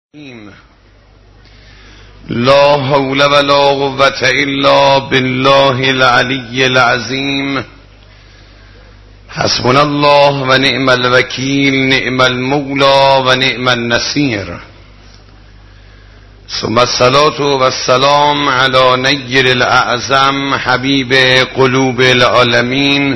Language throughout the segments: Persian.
لا حول ولا قوة الا بالله العلی العظیم. حسبنا الله و نعم الوکیل، نعم المولا و نعم النصیر. ثم الصلاة و السلام علی نیر الاعظم حبیب قلوب العالمین،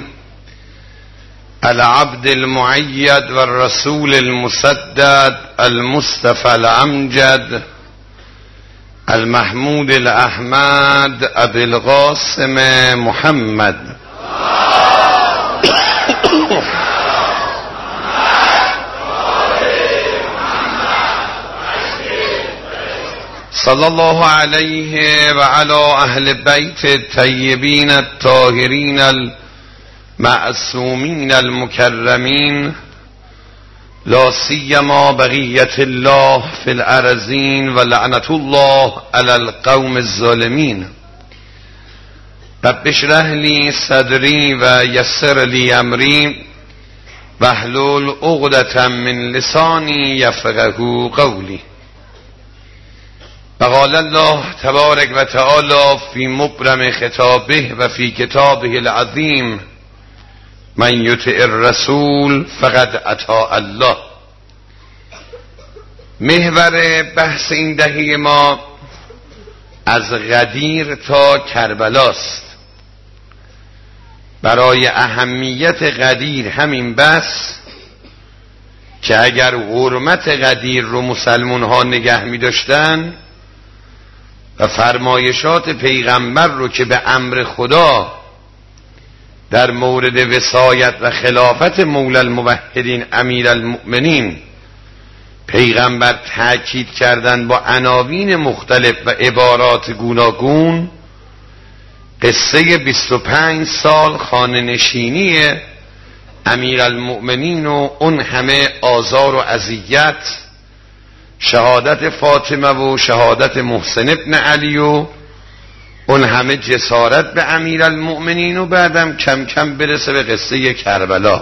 العبد المؤید و الرسول المسدد، المصطفى الامجد، المحمود الاحمد، ابی القاسم محمد صلی الله علیه و علی اهل بیت الطیبین الطاهرین المعصومین المکرمین، لا سیما بقیت الله فی الارضین و لعنت الله علی القوم الظالمین. رب اشرح لی صدری و یسر لی امری واحلل عقدة من لسانی یفقهوا قولی. وقال الله تبارک و تعالی فی مبرم خطابه و فی کتابه العظیم: من یطع الرسول فقد اطاع الله. محور بحث این دهه ما از غدیر تا کربلاست. برای اهمیت غدیر همین بس که اگر حرمت غدیر رو مسلمان ها نگه می داشتن و فرمایشات پیغمبر رو که به امر خدا در مورد وصایت و خلافت مولا الموحدین امیر المؤمنین پیغمبر تاکید کردن با عناوین مختلف و عبارات گوناگون، قصه 25 سال خانه نشینی امیر المؤمنین و اون همه آزار و اذیت، شهادت فاطمه و شهادت محسن ابن علی و اون همه جسارت به امیر المؤمنین و بعدم کم کم برسه به قصه کربلا.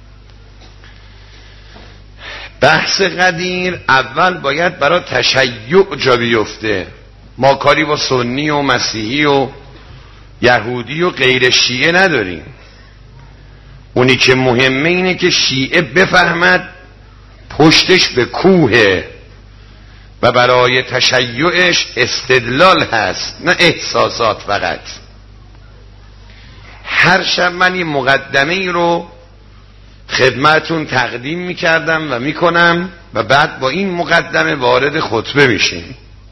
بحث غدیر اول باید برای تشیع جا بیفته. ما کاری با سنی و مسیحی و یهودی و غیر شیعه نداریم. اونی که مهمه اینه که شیعه بفهمد پشتش به کوهه و برای تشیعش استدلال هست، نه احساسات فقط. هر شب من یه مقدمه ای رو خدمتون تقدیم میکردم و میکنم و بعد با این مقدمه وارد خطبه میشیم.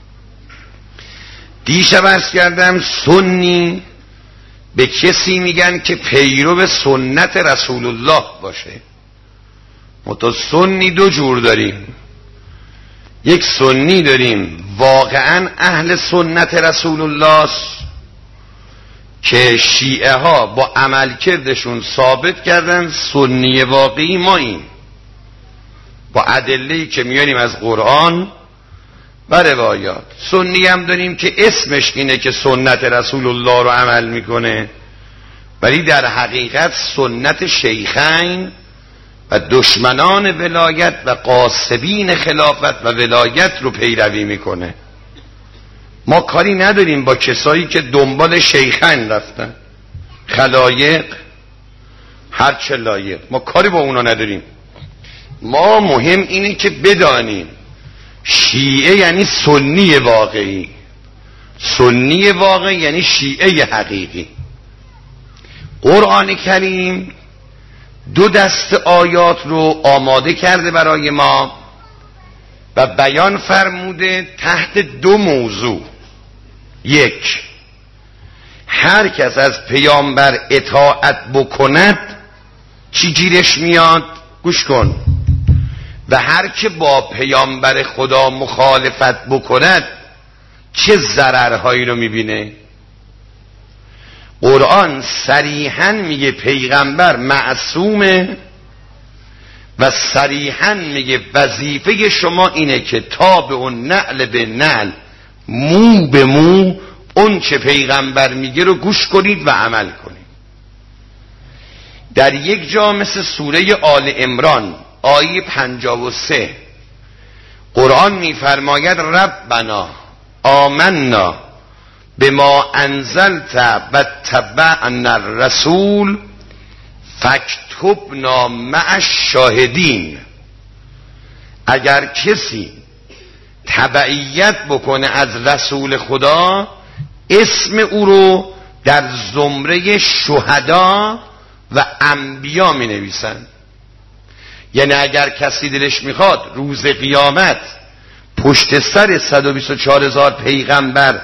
دیشب عرض کردم سنی به کسی میگن که پیرو سنت رسول الله باشه. ما تا سنی دو جور داریم. یک سنی داریم واقعا اهل سنت رسول الله که شیعه ها با عملکردشون ثابت کردن سنی واقعی ما این، با ادله‌ای که میاریم از قرآن و روایات. سنی هم داریم که اسمش اینه که سنت رسول الله رو عمل میکنه، ولی در حقیقت سنت شیخین و دشمنان ولایت و قاصبین خلافت و ولایت رو پیروی میکنه. ما کاری نداریم با کسایی که دنبال شیخین رفتن، خلایق هرچه لایق، ما کاری با اونا نداریم. ما مهم اینه که بدانیم شیعه یعنی سنی واقعی، سنی واقعی یعنی شیعه حقیقی. قرآن کریم دو دست آیات رو آماده کرده برای ما و بیان فرموده تحت دو موضوع. یک، هر کس از پیامبر اطاعت بکند چی گیرش میاد؟ گوش کن. و هر که با پیامبر خدا مخالفت بکند چه ضررهایی رو میبینه؟ قرآن صریحاً میگه پیغمبر معصومه و صریحاً میگه وظیفه شما اینه که تابع و نعل به نعل، مو به مو، اون چه پیغمبر میگه رو گوش کنید و عمل کنید. در یک جا مثل سوره آل عمران آیه 53 قرآن میفرماید ربنا آمنا بما انزلت و تبعنا الرسول فاکتبنا مع الشاهدین. اگر کسی تبعیت بکنه از رسول خدا، اسم او رو در زمره شهدا و انبیا می نویسن. یعنی اگر کسی دلش میخواد روز قیامت پشت سر 124,000 پیغمبر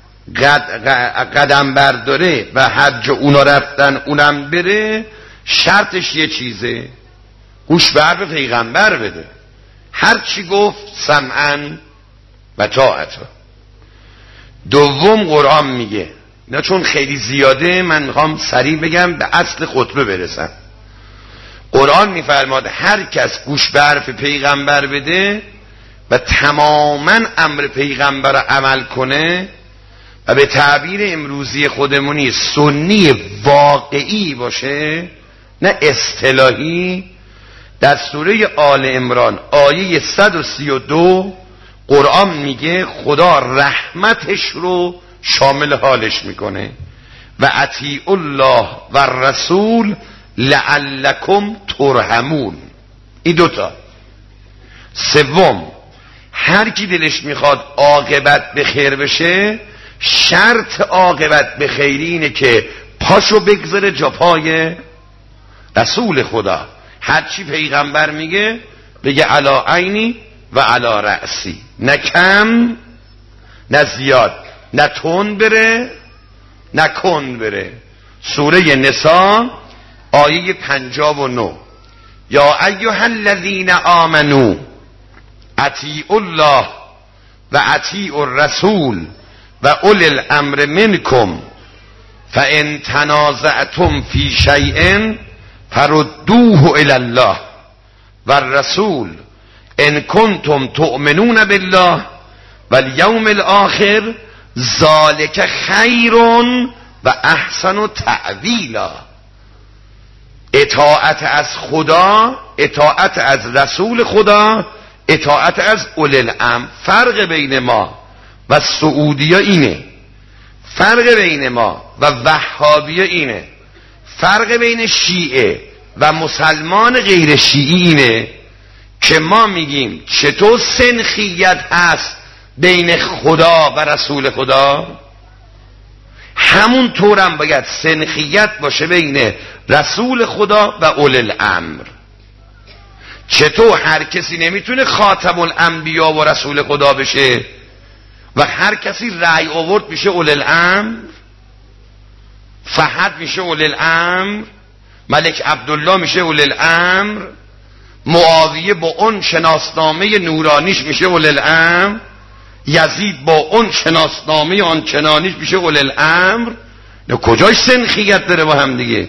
قدم برداره و حج اونا رفتن اونم بره، شرطش یه چیزه، گوش به حرف پیغمبر بده، هر چی گفت سمعا و طاعتا. دوم قرآن میگه، نه چون خیلی زیاده من میخوام سریع بگم به اصل خطبه برسم. قرآن میفرماد هر کس گوش به حرف پیغمبر بده و تماما امر پیغمبر رو عمل کنه و به تعبیر امروزی خودمونی سنی واقعی باشه نه اصطلاحی، در سوره آل عمران آیه 132 قرآن میگه خدا رحمتش رو شامل حالش میکنه و اطیعوا الله و الرسول لعلکم ترحمون. این دوتا. سوم، هر کی دلش میخواد عاقبت به خیر بشه، شرط عاقبت به خیری اینه که پاشو بگذاره جا پای رسول خدا. هر چی پیغمبر میگه بگه علا عینی و علا رأسی، نه کم نه زیاد، نه تون بره نه کن بره. سوره نساء آیه 59 یا ایها الذین آمنو اطیعوا الله و اطیعوا الرسول و اولی الامر منکم فان تنازعتم فی شیء فردوه الی الله و الرسول ان کنتم تؤمنون بالله و الیوم الاخر ذالک خیر و احسن تأویلا. اطاعت از خدا، اطاعت از رسول خدا، اطاعت از اولی الامر. فرق بین ما و سعودیه اینه، فرق بین ما و وهابیه اینه، فرق بین شیعه و مسلمان غیر شیعی اینه که ما میگیم چطور سنخیت هست بین خدا و رسول خدا، همون طورم باید سنخیت باشه بین رسول خدا و اولی الامر. چطور هر کسی نمیتونه خاتم الانبیا و رسول خدا بشه و هر کسی رأی آورد میشه اولی الامر، فهد میشه اولی الامر، ملک عبدالله میشه اولی الامر، معاویه با اون شناسنامه نورانیش میشه اولی الامر، یزید با اون شناسنامه آنچنانیش میشه اولی الامر. نه کجاش سنخیت داره با هم دیگه؟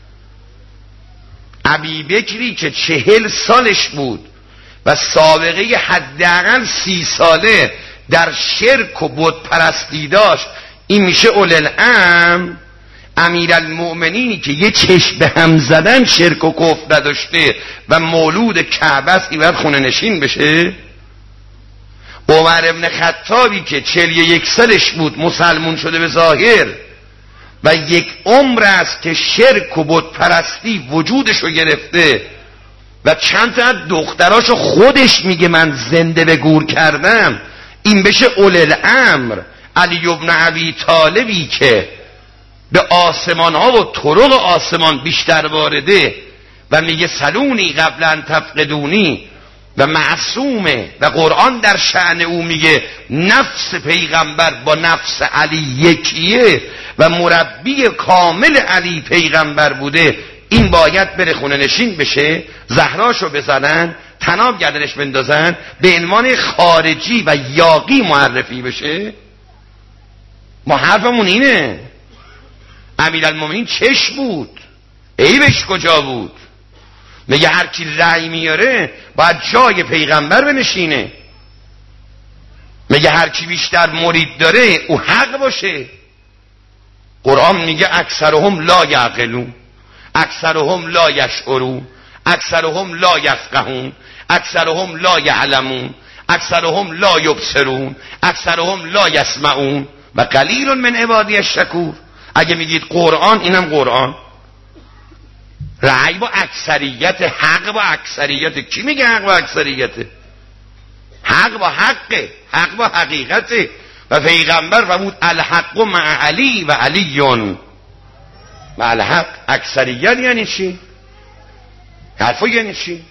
ابوبکری که 40 سالش بود و سابقه حداقل 30 ساله در شرک و بت پرستی داشت، این میشه اولی الامر. امیرالمؤمنینی که یه چشم به هم زدن شرک و کفر نداشته و مولود کعبه است، این باید خونه نشین بشه؟ عمر ابن خطابی که 41 سالش بود مسلمون شده به ظاهر و یک عمر است که شرک و بت پرستی وجودشو گرفته و چند تا دختراشو خودش میگه من زنده به گور کردم، این بشه اولی الامر. علی ابن ابی طالبی که به آسمان ها و طرق آسمان بیشتر وارده و میگه سلونی قبل ان تفقدونی و معصومه و قرآن در شأن او میگه نفس پیغمبر با نفس علی یکیه و مربی کامل علی پیغمبر بوده، این باید بره خونه نشین بشه، زهراشو بزنن، طناب گردنش بندازن، به عنوان خارجی و یاغی معرفی بشه. ما حرفمون اینه. امیرالمومنین چش بود، عیبش کجا بود؟ میگه هر کی رأی میاره باید جای پیغمبر بنشینه، میگه هر کی بیشتر مرید داره او حق باشه. قرآن میگه اکثرهم لا یعقلون، اکثرهم لا یشعرون، اکثرهم لا یفقهون، اکثرهم لا یعلمون، اکثرهم لا یبصرون اکثرهم لا یسمعون و قلیل من عبادی الشکور. اگه میگید قرآن، اینم قرآن. رأی با اکثریت، حق با اکثریت. کی میگه حق با اکثریته؟ حق با حقه، حق با حقیقته. و پیغمبر فرمود الحق مع علی و علی مع الحق. اکثریت یعنی چی؟ حرفا یعنی چی؟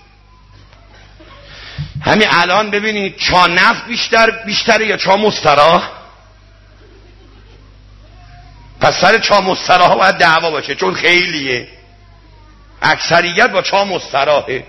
همین الان ببینید چا نفت بیشتره یا چا مستراح؟ پس سر چا مستراح باید دعوا باشه، چون خیلیه. اکثریت با چا مستراحه،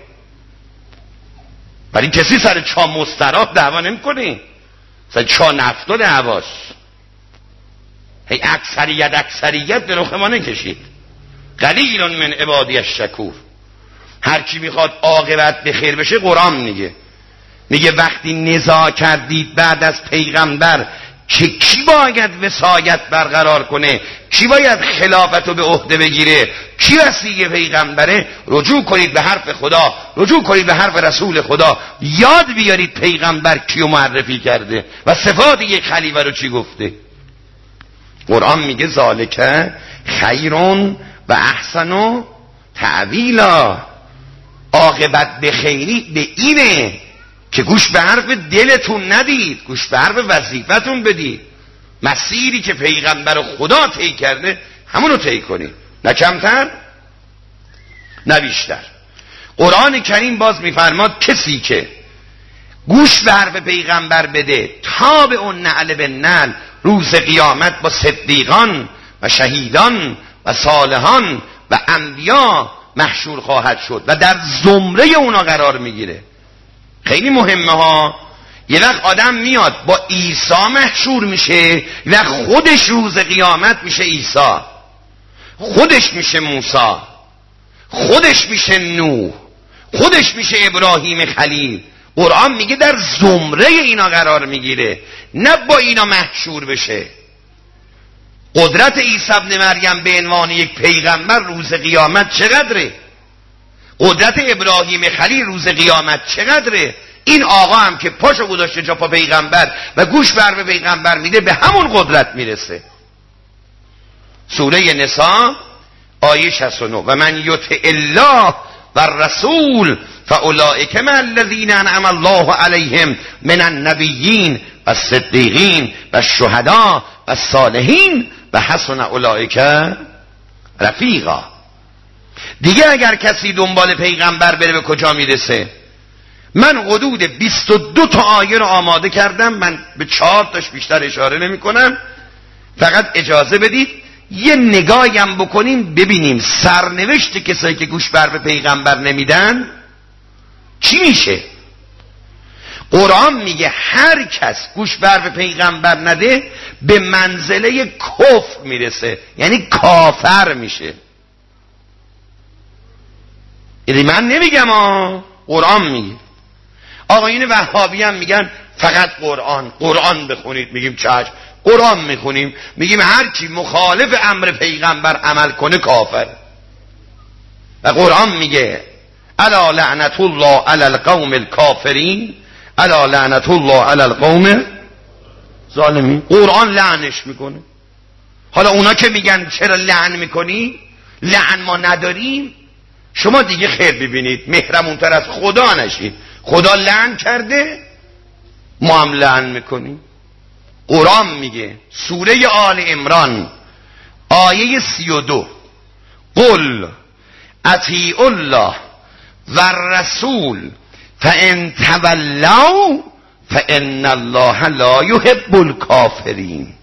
ولی کسی سر چا مستراح دعوا نمی‌کنه، سر چا نفت و دعواست. هی اکثریت به رخ ما نکشید. قلیل من عبادی الشکور. هر کی میخواد عاقبت به خیر بشه، قرآن میگه وقتی نزاع کردید بعد از پیغمبر که کی باید وصایت برقرار کنه، کی باید خلافت رو به عهده بگیره، کی وصی پیغمبره، رجوع کنید به حرف خدا، رجوع کنید به حرف رسول خدا، یاد بیارید پیغمبر کیو معرفی کرده و صفات یک خلیفه رو چی گفته. قرآن میگه ذالک خیرون و احسن تعویلا. عاقبت به خیری به اینه که گوش به حرف دلتون ندید، گوش به حرف وظیفتون بدید. مسیری که پیغمبر خدا طی کرده همونو طی کنید، نه کمتر نه بیشتر. قرآن کریم باز میفرماد کسی که گوش به حرف پیغمبر بده تا به اون نعل به نعل روز قیامت با صدیقان و شهیدان و صالحان و انبیا محشور خواهد شد و در زمره اونا قرار میگیره. خیلی مهمه ها. یه وقت آدم میاد با عیسی محشور میشه و خودش روز قیامت میشه عیسی، خودش میشه موسی، خودش میشه نوح، خودش میشه ابراهیم خلیل. قرآن میگه در زمره اینا قرار میگیره، نه با اینا محشور بشه. قدرت عیسی ابن مریم به عنوان یک پیغمبر روز قیامت چقدره؟ قدرت ابراهیم خلیل روز قیامت چقدره؟ این آقا هم که پاشو گذاشته جا پا پیغمبر و گوش بر به پیغمبر میده به همون قدرت میرسه. سوره نساء آیه 69 و من یطع الله و الرسول فاولئک مع الذین انعم الله علیهم من النبیین و الصدیقین و الشهداء و الصالحین و حسن اولئک رفیقا. دیگه اگر کسی دنبال پیغمبر بره به کجا میرسه؟ من حدود 22 تا آیه رو آماده کردم، من به 4 تاش بیشتر اشاره نمی کنم. فقط اجازه بدید یه نگاهیم بکنیم ببینیم سرنوشت کسایی که گوش بر به پیغمبر نمیدن چی میشه. قرآن میگه هر کس گوش بر به پیغمبر نده به منزله کفر میرسه، یعنی کافر میشه. یعنی من نمیگم قرآن میگه. آقایون وهابی هم میگن فقط قرآن بخونید. میگیم چشم، قرآن میخونیم، میگیم هر کی مخالف امر پیغمبر عمل کنه کافر. و قرآن میگه الا لعنت الله علی القوم الکافرین، الا لعنت الله علی القوم ظالمین. قرآن لعنش میکنه. حالا اونا که میگن چرا لعن میکنی، لعن ما نداریم، شما دیگه خیر ببینید، مهرمونتر از خدا نشید. خدا لعن کرده، ما هم لعن میکنیم. قرآن میگه سوره آل عمران آیه 32 قل اطیعوا الله و الرسول فان تولوا فان الله لا یحب الکافرین.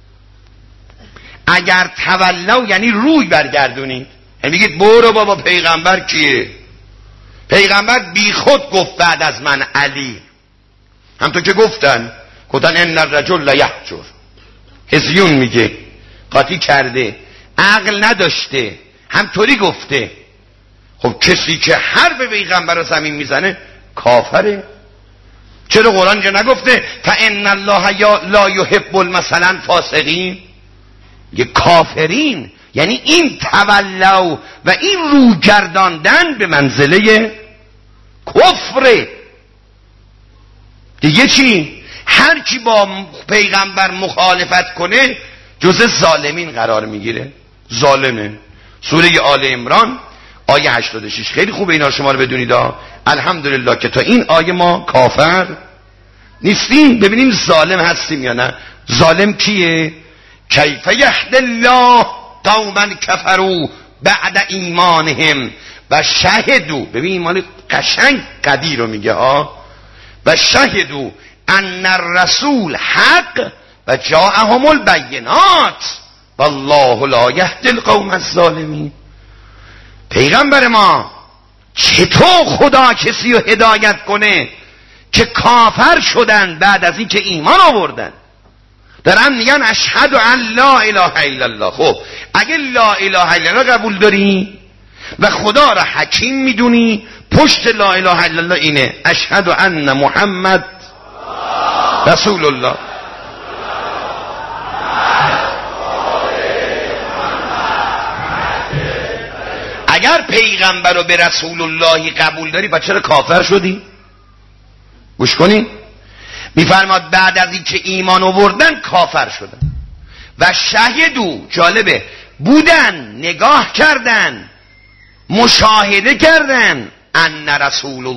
اگر تولوا یعنی روی برگردونید، یعنی بگید برو بابا پیغمبر کیه؟ پیغمبر بی خود گفت بعد از من علی، همطور که گفتن ان الرجل لیهجر. هزیون میگه قاطی کرده، عقل نداشته، همطوری گفته. خب کسی که حرف پیغمبر رو زمین میزنه کافره. چرا قرآن که نگفته فان الله لا یحب مثلا فاسقین؟ یه کافرین، یعنی این تولوا و این رو گرداندن به منزله کفره. دیگه چی؟ هر کی با پیغمبر مخالفت کنه جزء ظالمین قرار میگیره. ظالمه. سوره آل عمران آیه 86. خیلی خوبه اینا شما رو بدونید. الحمدلله که تا این آیه ما کافر نیستیم. ببینیم ظالم هستیم یا نه. ظالم کیه؟ کیف یهدی الله قوما کفروا بعد ایمانهم و شهدوا. ببین ایمان قشنگ قدیر رو میگه و شهدوا ان الرسول حق و جاءهم البینات والله لا یهدی القوم الظالمین. پیغمبر ما چطور خدا کسی رو هدایت کنه که کافر شدن بعد از این که ایمان آوردن؟ دارن میگن اشهد ان لا اله الا الله. خب اگه لا اله الا الله قبول داری و خدا را حکیم میدونی، پشت لا اله الا الله اینه اشهد ان محمد رسول الله. اگر پیغمبر رو به رسول الله قبول داری پس چرا کافر شدی؟ گوش کنی میفرماد بعد از این که ایمان آوردن کافر شدن. و شهدو، جالبه، بودن، نگاه کردن، مشاهده کردن ان رسول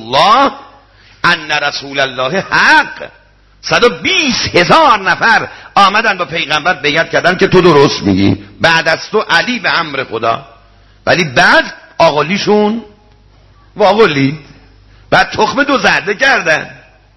الله حق. 120,000 نفر آمدن با پیغمبر بیعت کردن که تو درست میگی، بعد از تو علی به امر خدا. ولی بعد آقلیشون واقلید، بعد تخم دو زرده کردن.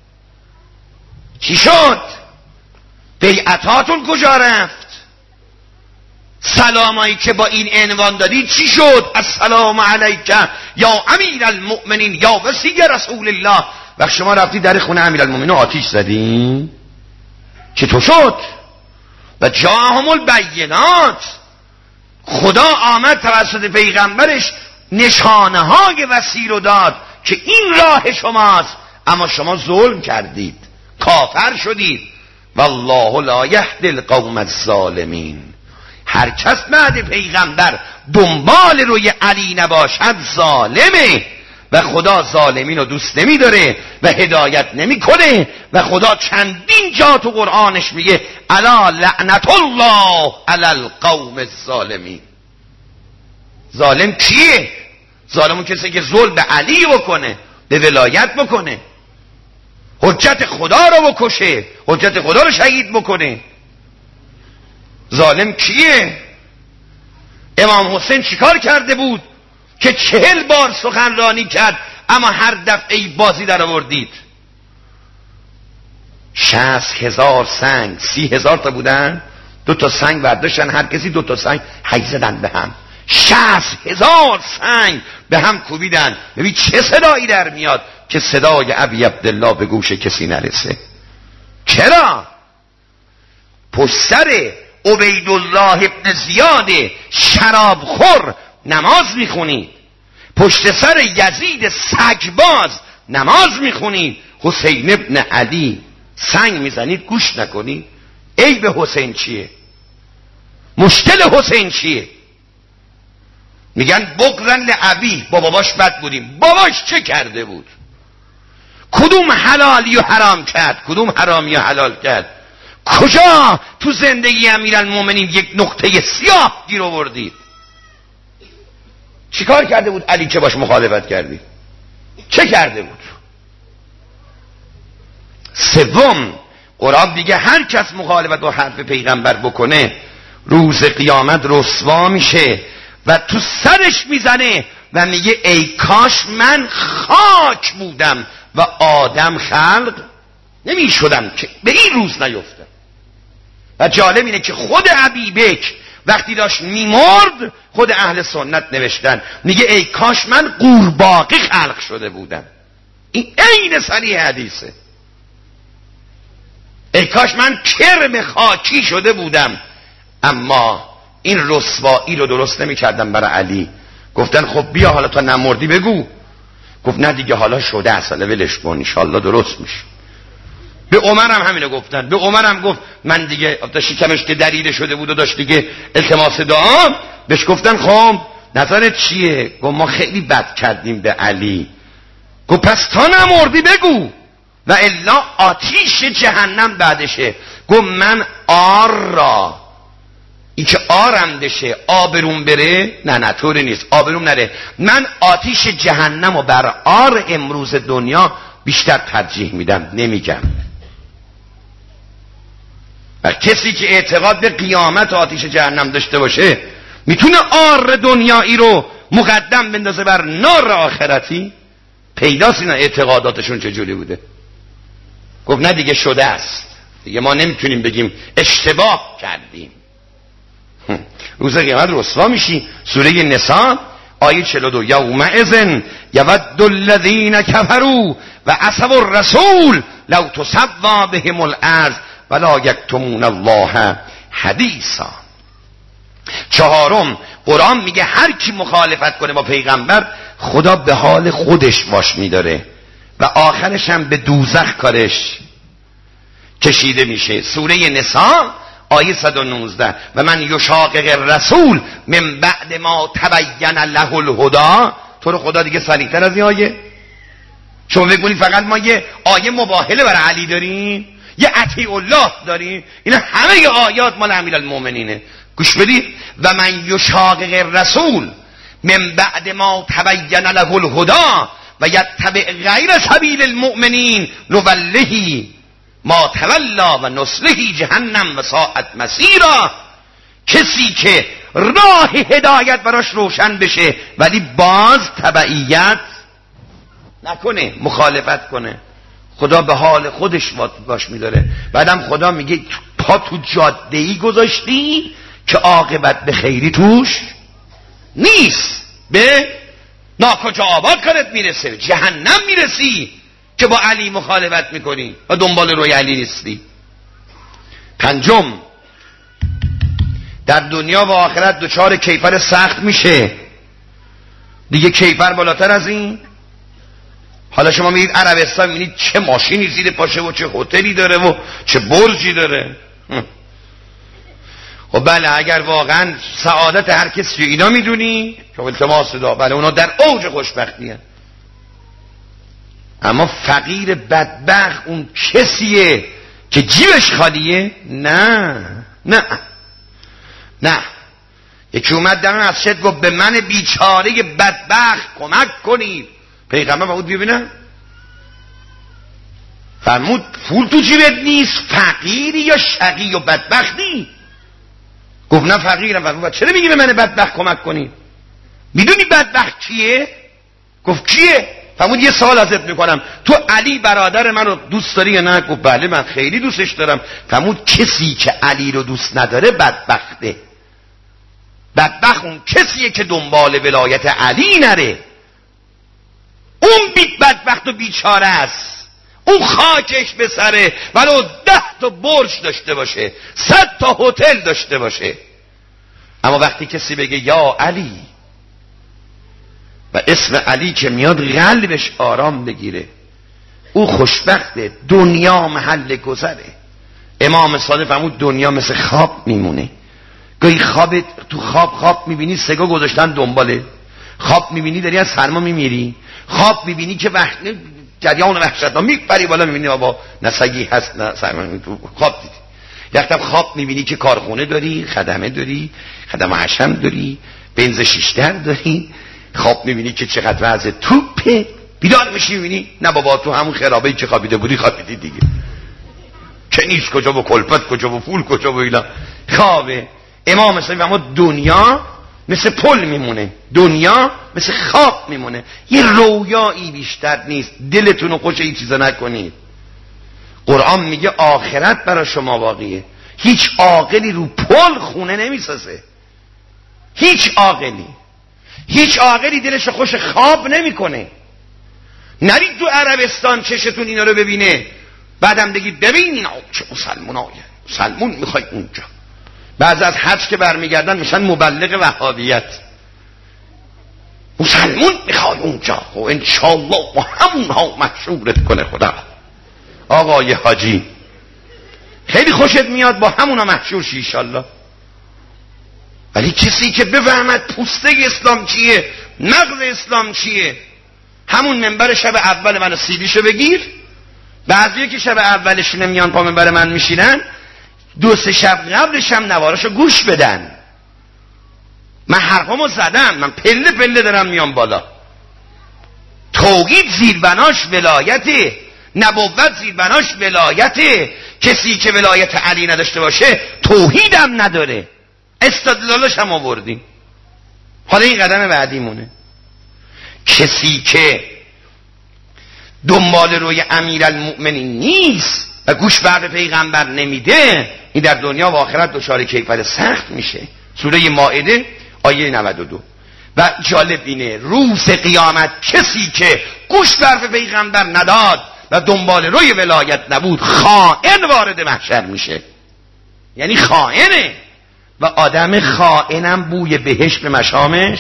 چی شد؟ بیعتاتون کجا رفت؟ سلامایی که با این عنوان دادید چی شد؟ السلام علیک یا امیر المؤمنین یا وصی رسول الله. و شما رفتی در خونه امیر المؤمنین آتیش زدین. چطور شد؟ و جاءهم البینات. خدا آمد توسط پیغمبرش نشانه های وسیع رو داد که این راه شماست، اما شما ظلم کردید، کافر شدید. والله لا یهدی القوم الظالمین. هر کس بعد پیغمبر دنبال روی علی نباشد ظالمه و خدا ظالمین رو دوست نمی داره و هدایت نمی کنه. و خدا چندین جا تو قرآنش میگه الا لعنت الله علی القوم الظالمین. ظالم کیه؟ ظالمون کسی که ظلم به علی بکنه، به ولایت بکنه، حجت خدا رو بکشه، حجت خدا رو شهید بکنه. ظالم کیه؟ امام حسین چیکار کرده بود که 40 بار سخنرانی کرد اما هر دفعه بازی در آوردید؟ 60,000 سنگ، 30,000 تا بودن، 2 تا سنگ برداشتن، هر کسی 2 تا سنگ هی زدن به هم. 60,000 سنگ به هم کوبیدن. ببین چه صدایی در میاد که صدای ابی عبدالله به گوش کسی نرسه. چرا؟ پشت سر عبیدالله ابن زیاد شرابخور نماز میخونید، پشت سر یزید سگباز نماز میخونید، حسین ابن علی سنگ میزنید گوش نکنید. عیب حسین چیه؟ مشکل حسین چیه؟ میگن بغضاً لابی، با باباش بد بودیم. باباش چه کرده بود؟ کدوم حلالی و حرام کرد، کدوم حرامی و حلال کرد؟ کجا تو زندگی امیرالمومنین یک نقطه سیاه گیر آوردید؟ چی کار کرده بود علی که باش مخالفت کردی؟ چه کرده بود؟ سوم، قرآن دیگه هر کس مخالفت با حرف پیغمبر بکنه روز قیامت رسوا میشه و تو سرش میزنه و میگه ای کاش من خاک بودم و آدم خلق نمیشدم که به این روز نیفتم. و جالب اینه که خود ابیبکر وقتی داشت میمرد، خود اهل سنت نوشتن میگه ای کاش من قورباغه خلق شده بودم. این عین صریح حدیثه. ای کاش من کرم خاکی شده بودم. اما این رسوایی رو درست نمی کردن برای علی. گفتن خب بیا حالا تا نمردی بگو. گفت نه دیگه حالا شده اصلا ولش کن ان شاءالله درست میشه. به عمر هم همینو گفتن. به عمر هم گفت من دیگه شکمش که دریده شده بود و داشت دیگه التماس دعا، بهش گفتن خب نظرت چیه؟ گفت ما خیلی بد کردیم به علی. گفت پس تا نمردی بگو. و الا آتیش جهنم بعدشه. گفت من آر را، این که آرم دشه آبروم بره، نه طوری نیست، آبروم نره، من آتیش جهنم و بر آر امروز دنیا بیشتر ترجیح میدم، نمیگم. و کسی که اعتقاد به قیامت و آتیش جهنم داشته باشه میتونه آر دنیایی رو مقدم بندازه بر نار آخرتی؟ پیداست اینا اعتقاداتشون چجوری بوده. گفت نه دیگه شده است، دیگه ما نمیتونیم بگیم اشتباه کردیم. روز قیامت رسوا میشی. سوره نساء آیه 42 یومئذ یود الذین کفروا و عصوا الرسول لو تسوا بهم الارض ولا یکتمون الله حدیثا. چهارم، قرآن میگه هر کی مخالفت کنه با پیغمبر خدا به حال خودش باش میداره و آخرش هم به دوزخ کارش کشیده میشه. سوره نساء آیه 119 و من یشاقق الرسول من بعد ما تبین له الهدی. تو رو خدا دیگه سریعتر از این آیه؟ شما بگونید فقط ما یه آیه مباهله برای علی داریم، یه اطیع الله داریم، اینا همه آیات مال امیرالمومنینه. گوش بدید. و من یشاقق الرسول من بعد ما تبین له الهدی و یتبع غیر سبیل المؤمنین نوله ما تولا و نصله جهنم و ساعت مسیرا. کسی که راه هدایت براش روشن بشه ولی باز تبعیت نکنه، مخالفت کنه، خدا به حال خودش باش میداره. بعدم خدا میگه پا تو جاده‌ای گذاشتی که عاقبت به خیری توش نیست، به ناکجا آباد کارت میرسه، جهنم میرسی که با علی مخالفت میکنی و دنبال روی علی نیستی. پنجم، در دنیا و آخرت دچار کیفر سخت میشه دیگه. کیفر بالاتر از این؟ حالا شما میرید عربستان میبینید چه ماشینی زیر پاشه و چه هتلی داره و چه برجی داره. خب بله، اگر واقعا سعادت هر کسی اینا میدونی که التماس دا، بله اونا در اوج خوشبختی هست. اما فقیر بدبخت اون کسیه که جیبش خالیه؟ نه. یکی اومد در مسجد گفت به من بیچاره بدبخت کمک کنید. پیغمبر فرمود ببینم، فرمود پول تو جیبت نیست، فقیری یا شقی و بدبختی؟ گفت نه فقیرم. فرمود چرا میگی به من بدبخت کمک کنی؟ میدونی بدبخت کیه؟ گفت کیه؟ فرمود یه سوال ازت میکنم، تو علی برادر من رو دوست داری یا نه؟ گفت بله من خیلی دوستش دارم. فرمود کسی که علی رو دوست نداره بدبخته. بدبخت اون کسیه که دنبال ولایت علی نره، اون بدبخت و بیچاره است. اون خاکش به سره ولو 10 تا برج داشته باشه، 100 تا هتل داشته باشه، اما وقتی کسی بگه یا علی و اسم علی که میاد قلبش آرام بگیره، او خوشبخته. دنیا محل گذره. امام صادق فرمود دنیا مثل خواب میمونه. گاهی تو خواب میبینی سگا گذاشتن دنباله، خواب میبینی داری از سرما میمیری، خواب میبینی که جریان وحشتناک میپری بالا، میبینی بابا نه سگی هست نه سرما، تو خواب دیدی. یکم خواب میبینی که کارخونه داری، خدمه داری، خدمه حشم داری، بنز شیشتر داری. خواب میبینی که چقدر وضع توپه، بیدار میشی میبینی نه بابا تو همون خرابه‌ای که خوابیده بودی خوابیدی دیگه، کنیز کجا و کلپت کجا و پول کجا و اینا خوابه. امام صلی الله علیه و دنیا مثل پل میمونه، دنیا مثل خواب میمونه، یه رویایی بیشتر نیست. دلتون رو خوش این چیزا نکنید. قرآن میگه آخرت برای شما واقعیه. هیچ عاقلی رو پل خونه نمیسازه، هیچ عاقلی دلش خوش خواب نمیکنه. نرید تو عربستان چشتون اینا رو ببینه بعدم بگید ببین اینا چه مسلمون میخوای اونجا. بعضی از حج که برمیگردن میشن مبلغ وهابیت، مسلمون میخوای اونجا و انشاءالله با همونها محشورت کنه خدا. آقای حاجی خیلی خوشت میاد با همونها محشور شی انشاءالله، ولی کسی که بفهمد پوسته اسلام چیه، مغز اسلام چیه، همون منبر شب اول منو سیدیشو بگیر بعضی که شب اولش نمیان پا منبر من میشینن، 2-3 شب قبلش هم نواراشو گوش بدن. من حرفامو زدم، من پله پله دارم میام بالا. توحید زیربناش ولایته، نبوت زیربناش ولایته. کسی که ولایت علی نداشته باشه توحید هم نداره. استدلالش هم آوردیم. حالا این قدم بعدی مونه. کسی که دنبال روی امیرالمؤمنین نیست و گوش به پیغمبر نمیده، این در دنیا و آخرت دچار کیفر سخت میشه. سوره مائده آیه 92. و جالب اینه روز قیامت کسی که گوش به پیغمبر نداد و دنبال روی ولایت نبود، خائن وارد محشر میشه. یعنی خائنه، و آدم خائنم بوی بهشت به مشامش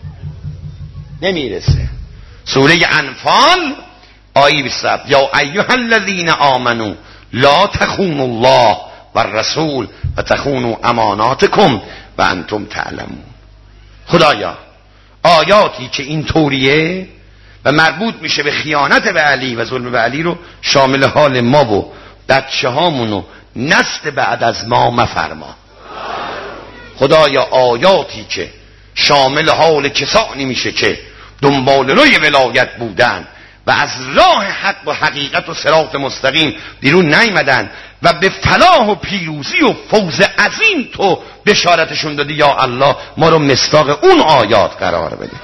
نمیرسه. سوره انفال آیه 27: یا ایها الذین آمنوا لا تخونوا الله والرسول و تخونوا اماناتکم و انتم تعلمون. خدایا آیاتی که این طوریه و مربوط میشه به خیانت به علی و ظلم به علی رو شامل حال ما و بچه هامون و نسل بعد از ما مفرما. خدایا آیاتی که شامل حال کسانی میشه که دنبال روی ولایت بودن و از راه حق و حقیقت و صراط مستقیم بیرون نیامدن و به فلاح و پیروزی و فوز عظیم تو بشارتشون دادی، یا الله ما رو مصداق اون آیات قرار بده.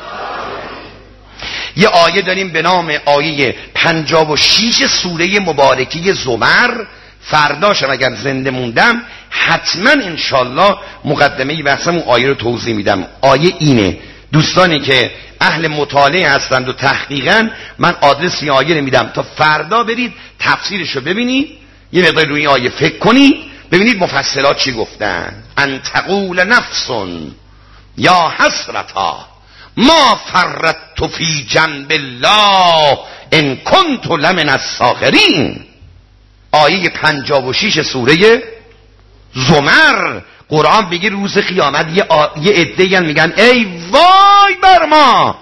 یه آیه داریم به نام آیه 56 سوره مبارکه زمر. فرداشم اگر زنده موندم حتما انشالله مقدمه بحثم اون آیه رو توضیح میدم. آیه اینه، دوستانی که اهل مطالعه هستند و تحقیقا من آدرس این آیه رو میدم تا فردا برید تفسیرش رو ببینید، یه مقدار روی این آیه فکر کنید، ببینید مفسرات چی گفتن. ان تقول نفس یا حسرتا ما فرطت فی جنب الله ان کنت لمن الساخرین. آیه 56 سوره زمر. قرآن بگه روز قیامت یه عده‌ای میگن ای وای بر ما،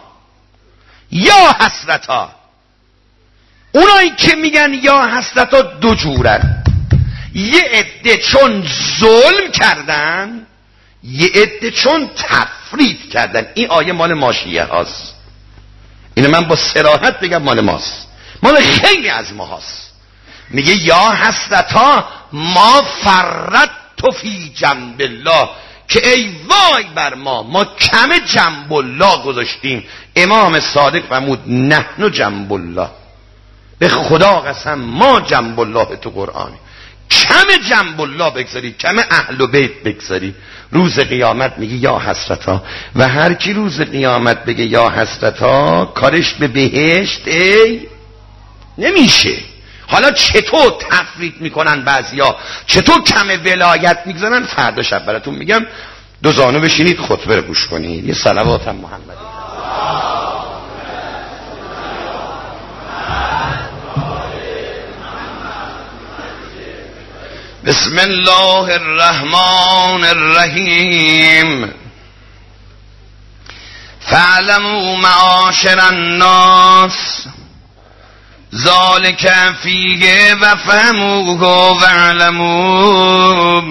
یا حسرتا. اونایی که میگن یا حسرتا دو جورن، یه عده چون ظلم کردن، یه عده چون تفرید کردن. این آیه مال ما شیعه هاست، اینو من با صراحت بگم مال ماست، مال خیلی از ما هاست. میگه یا حسرتا ما فرطت فی جنب الله، که ای وای بر ما کم جنب الله گذاشتیم. امام صادق فرمود نحن جنب الله، به خدا قسم ما جنب الله تو قرآن. کم جنب الله بگذاری، کم اهل بیت بگذاری. روز قیامت میگه یا حسرتا، و هر کی روز قیامت بگه یا حسرتا کارش به بهشت نمیشه. حالا چطور تفریط میکنن بعضیا، چطور کم ولایت میگذارن، فردا شب براتون میگم. دو زانو بشینید خطبه رو گوش کنید. یه صلوات هم محمدی. بسم الله الرحمن الرحیم. فاعلموا معاشر الناس ذالک فیه و فهموه و علموا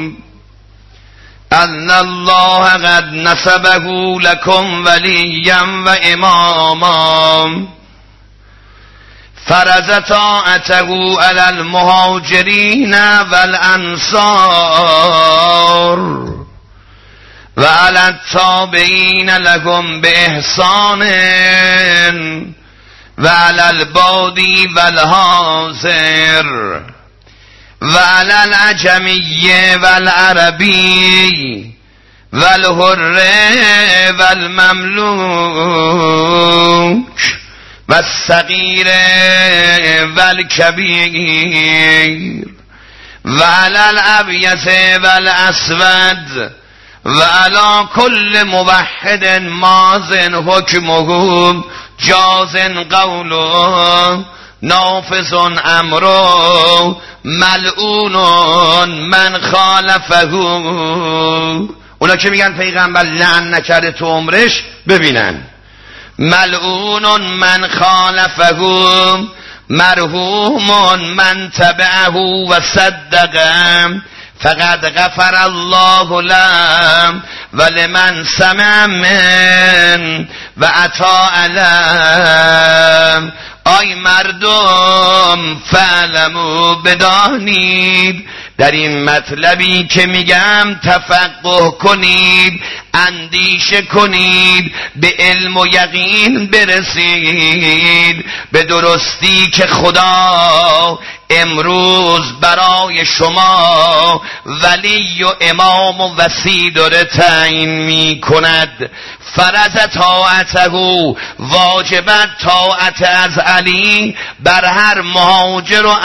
ان الله قد نصبه لكم ولیا و اماما فرض طاعته علی المهاجرین والانصار و علی التابعین لهم باحسان و علی البادی والحاضر و علی العجمی والعربی والحر والمملوک والصغیر والکبیر و علی الابیض والاسود و علی کل موحد ماضٍ حکمه جاز قوله نافذ امره ملعون من خالفه. اونا که میگن پیغمبر لعن نکرده تو عمرش، ببینن ملعون من خالفه مرحوم من تبعه و صدقم فقد غفر الله لهم ولمن سمع من و اطاع لهم. آی مردم فعلموا بدانید، در این مطلبی که میگم تفقه کنید، اندیشه کنید، به علم و یقین برسید، به درستی که خدا امروز برای شما ولی و امام و وصی داره تعیین می کند. فرض طاعته، واجبت طاعت از علی بر هر مهاجر و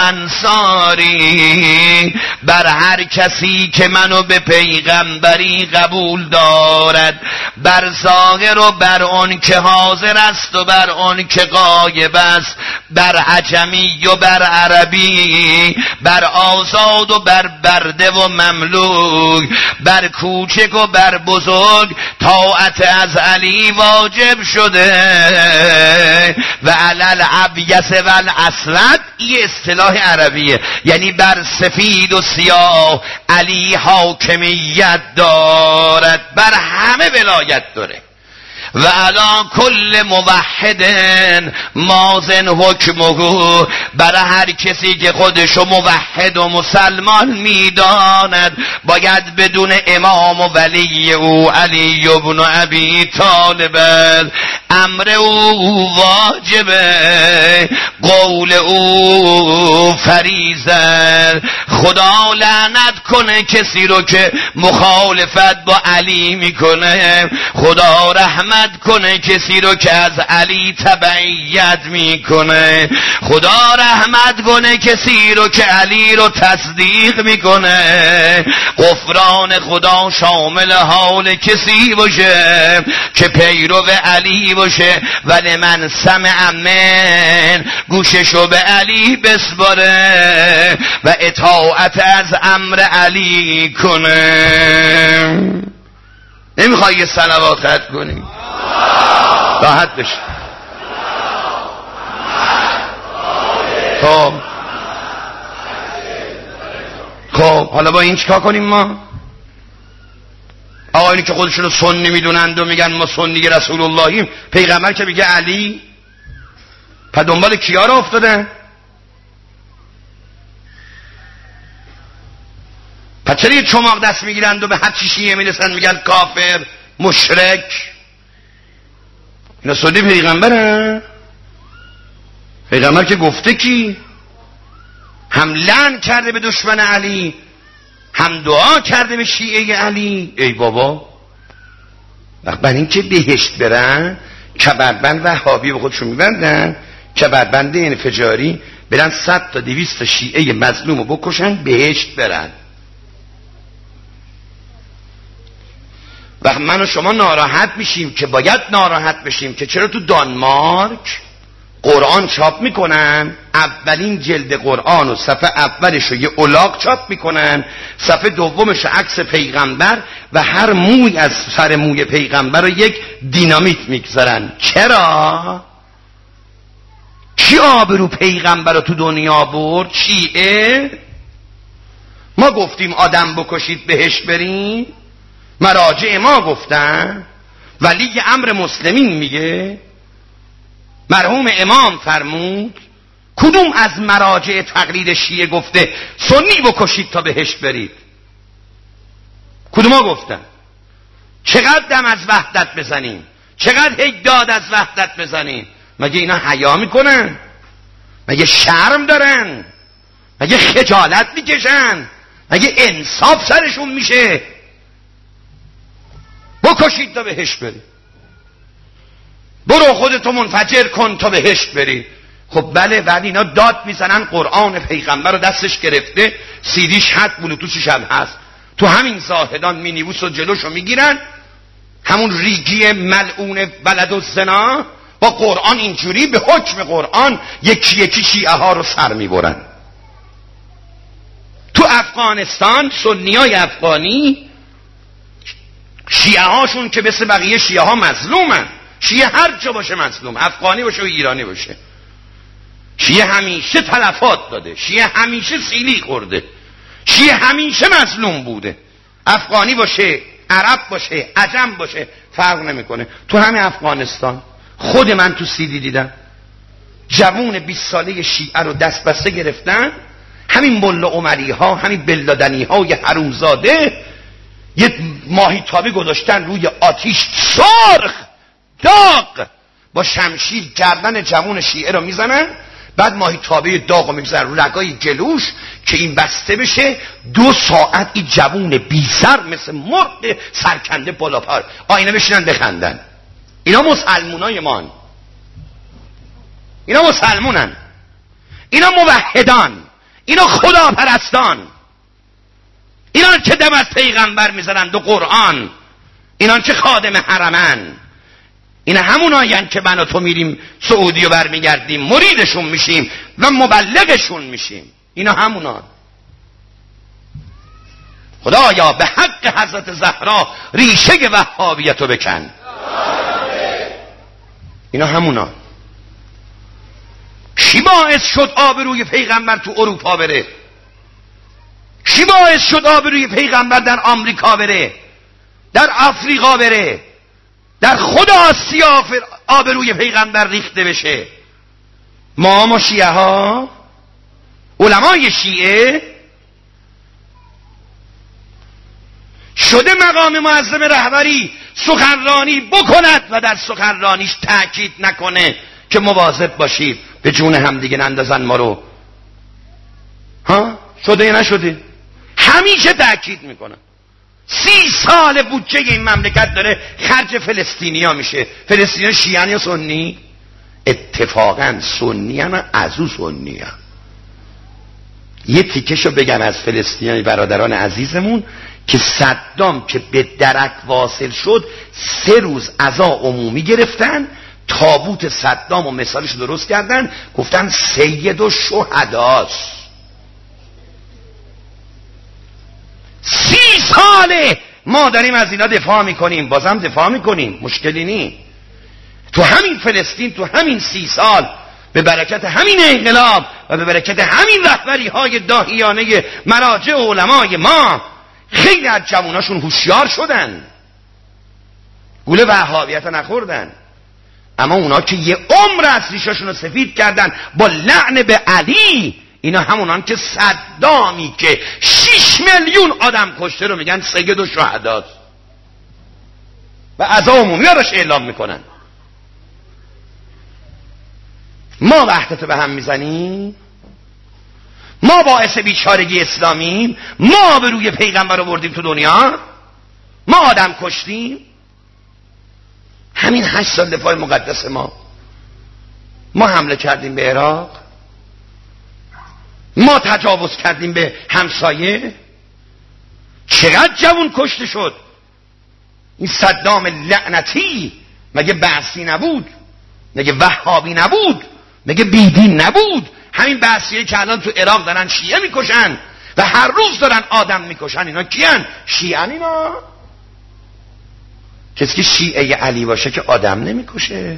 انصاری، بر هر کسی که منو به پیغمبری قبول دارد، بر ظاهر و بر اون که حاضر است و بر اون که غایب است، بر عجمی و بر عربی، بر آزاد و بر برده و مملوک، بر کوچک و بر بزرگ طاعت از علی واجب شده. و علل ابیس و الاسود، این اصطلاح عربیه، یعنی بر سفید و سیاه علی حاکمیت دارد، بر همه ولایت داره. و علی کل موحد مازن حکمه، برای هر کسی که خودشو موحد و مسلمان میداند باید بدون امام و ولی او علی ابن ابی طالب، امر او واجبه، قول او فریضه. خدا لعنت کنه کسی رو که مخالفت با علی میکنه، خدا رحمت کنه کسی رو که از علی تبعیت میکنه، خدا رحمت کنه کسی رو که علی رو تصدیق میکنه. غفران خدا شامل حال کسی باشه که پیرو علی باشه. ولی من سمع من، گوششو به علی بسپاره و اطاعت از امر علی کنه. نمیخوای یه صلوات خط کنی؟ راحت بشه. خب حالا با این چیکار کنیم ما؟ آقایونی که خودشونو سنی میدونند و میگن ما سنی رسول اللهیم، پیغمبر که میگه علی، پس دنبال کیا رو افتاده؟ پس چرا یه چماق دست میگیرند و به هر چی شیعه میرسن میگن کافر مشرک؟ اینا سنی پیغمبره؟ پیغمبر که گفته کی؟ هم لعن کرده به دشمن علی، هم دعا کرده به شیعه علی. ای بابا، وقت بر این که بهشت برن کمربند وهابی به خودشون میبندن، کمربند انفجاری، برن 100 تا 200 تا شیعه مظلوم رو بکشن بهشت برن. وقت من و شما ناراحت میشیم که باید ناراحت بشیم که چرا تو دانمارک قرآن چاپ میکنن، اولین جلد قرآن و صفحه اولش رو یه الاغ چاپ میکنن، صفحه دومش عکس پیغمبر و هر موی از سر موی پیغمبر رو یک دینامیت میگذارن. چرا؟ کی آبرو پیغمبر رو تو دنیا برد؟ شیعه؟ ما گفتیم آدم بکشید بهش بریم؟ مراجع ما گفتن؟ ولی امر مسلمین میگه؟ مرحوم امام فرمود؟ کدوم از مراجع تقلید شیعه گفته سنی بکشید تا بهشت برید؟ کدوما گفتن؟ چقدر دم از وحدت بزنیم، چقدر هجداد از وحدت بزنیم؟ مگه اینا حیا میکنن؟ مگه شرم دارن؟ مگه خجالت میکشن؟ مگه انصاف سرشون میشه؟ بکشید تا بهشت برید، برو خودتو منفجر کن تا بهشت بری. خب بله، بعد اینا داد میزنن قرآن پیغمبر رو دستش گرفته، سیدیش هست، بلوتوسش هم هست، تو همین زاهدان مینیبوس و جلوشو میگیرن، همون ریگی ملعون بلد و زنا با قرآن اینجوری به حکم قرآن یکی یکی شیعه ها رو سر میبرن. تو افغانستان سنیای افغانی شیعه هاشون که مثل بقیه شیعه ها مظلومن، شیعه هر جا باشه مظلوم، افغانی باشه و ایرانی باشه. شیعه همیشه تلفات داده، شیعه همیشه سیلی خورده، شیعه همیشه مظلوم بوده. افغانی باشه، عرب باشه، عجم باشه، فرق نمیکنه. تو همین افغانستان خود من تو سیدی دیدم جوون 20 ساله شیعه رو دست بسته گرفتن، همین ملا عمری ها، همین بلادنی های حرومزاده یه ماهیتابه گذاشتن روی آتیش سرخ داغ، با شمشیر گردن جوون شیعه رو میزنن، بعد ماهیتابه داغ رو میگذارن رو رگای جلوش که این بسته بشه. 2 ساعت این جوون بی سر مثل مرغ سرکنده بالا پر آینه بشینن بخندن. اینا مسلمونای مان، اینا مسلمونن، اینا موحدان، اینا خداپرستان، اینا که دم از پیغمبر میزنن دو قرآن، اینا که خادم حرمن، اینا همون آین که من و تو میریم سعودی و برمیگردیم مریدشون میشیم و مبلغشون میشیم. اینا همونان. خدایا به حق حضرت زهرا ریشه وهابیتو بکن. اینا همونان. چی باعث شد آبروی پیغمبر تو اروپا بره؟ چی باعث شد آبروی پیغمبر در آمریکا بره، در آفریقا بره، در خود آسیا آبروی پیغمبر ریخته بشه؟ ما شیعه ها، علمای شیعه شده مقام معظم رهبری سخنرانی بکند و در سخنرانیش تاکید نکنه که مواظب باشید به جون همدیگه نندازن ما رو. ها شده یا نشده؟ همیشه تاکید میکنن. 30 سال بودجه این مملکت داره خرج فلسطینیا میشه. فلسطینیا شیعه یا سنی؟ اتفاقا سنی هم از او سنی هم. یه تیکشو بگم از فلسطینی برادران عزیزمون که صدام که به درک واصل شد 3 روز عزا عمومی گرفتن، تابوت صدام و مثالش درست کردن، گفتن سید و شهداست. 30 ساله ما داریم از اینا دفاع میکنیم، بازم دفاع میکنیم، مشکلی نی. تو همین فلسطین تو همین 30 سال به برکت همین انقلاب و به برکت همین رهبری های داهیانه مراجع و علمای ما خیلی از جواناشون هوشیار شدن، گوله وهابیت نخوردن. اما اونا که یه عمر از ریشاشون رو سفید کردن با لعن به علی، اینا همونان که صدامی که 6 میلیون آدم کشته رو میگن سید و شهداست و عزا عمومی راش اعلام میکنن. ما وحدت به هم میزنیم، ما باعث بیچارگی اسلامیم، ما به روی پیغمبر رو بردیم تو دنیا، ما آدم کشتیم. همین 8 سال دفاع مقدس ما حمله کردیم به عراق، ما تجاوز کردیم به همسایه. چقدر جوان کشته شد. این صدام لعنتی مگه بعثی نبود؟ مگه وهابی نبود؟ مگه بیدین نبود؟ همین بعثیه که الان تو عراق دارن شیعه میکشن و هر روز دارن آدم میکشن، اینا کیان؟ شیعه. اینا کسی که شیعه علی باشه که آدم نمیکشه.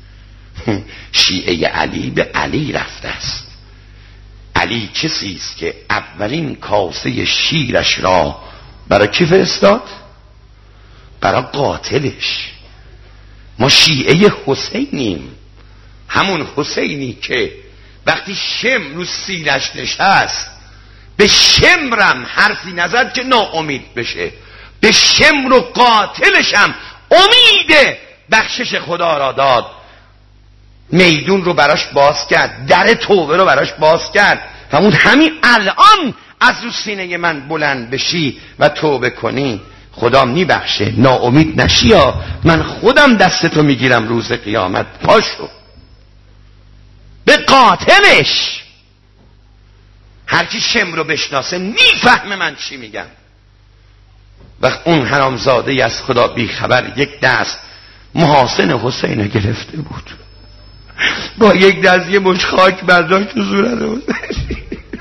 شیعه علی به علی رفته است. علی کسی است که اولین کاسه شیرش را برای کی فرستاد؟ برای قاتلش. ما شیعه حسینیم، همون حسینی که وقتی شمر رو سینش نشست به شمرم حرفی نزد که ناامید بشه، به شمر و قاتلشم امید بخشش خدا را داد، میدون رو براش باز کرد، در توبه رو براش باز کرد. فرمود همین الان از رو سینه من بلند بشی و توبه کنی خدا میبخشه، ناامید نشی، یا من خودم دستتو میگیرم روز قیامت. پاشو به قاتلش. هرکی شمر رو بشناسه میفهمه من چی میگم. وقت اون حرامزاده از خدا بیخبر یک دست محاسن حسین گرفته بود، با یک دست یه مش خاک برداشت تو صورت حسین.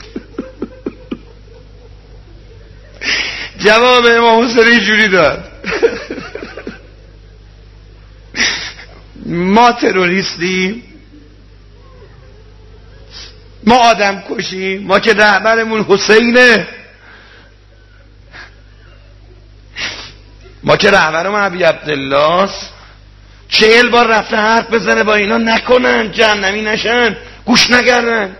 جواب امام حسین اینجوری داد: ما تروریستیم، ما آدم کشیم؟ ما که رهبرمون حسینه، ما که رهبرمون ابی عبدالله است. 40 بار رفته حرف بزنه با اینا، نکنن، جهنمی نشن، گوش نگردن.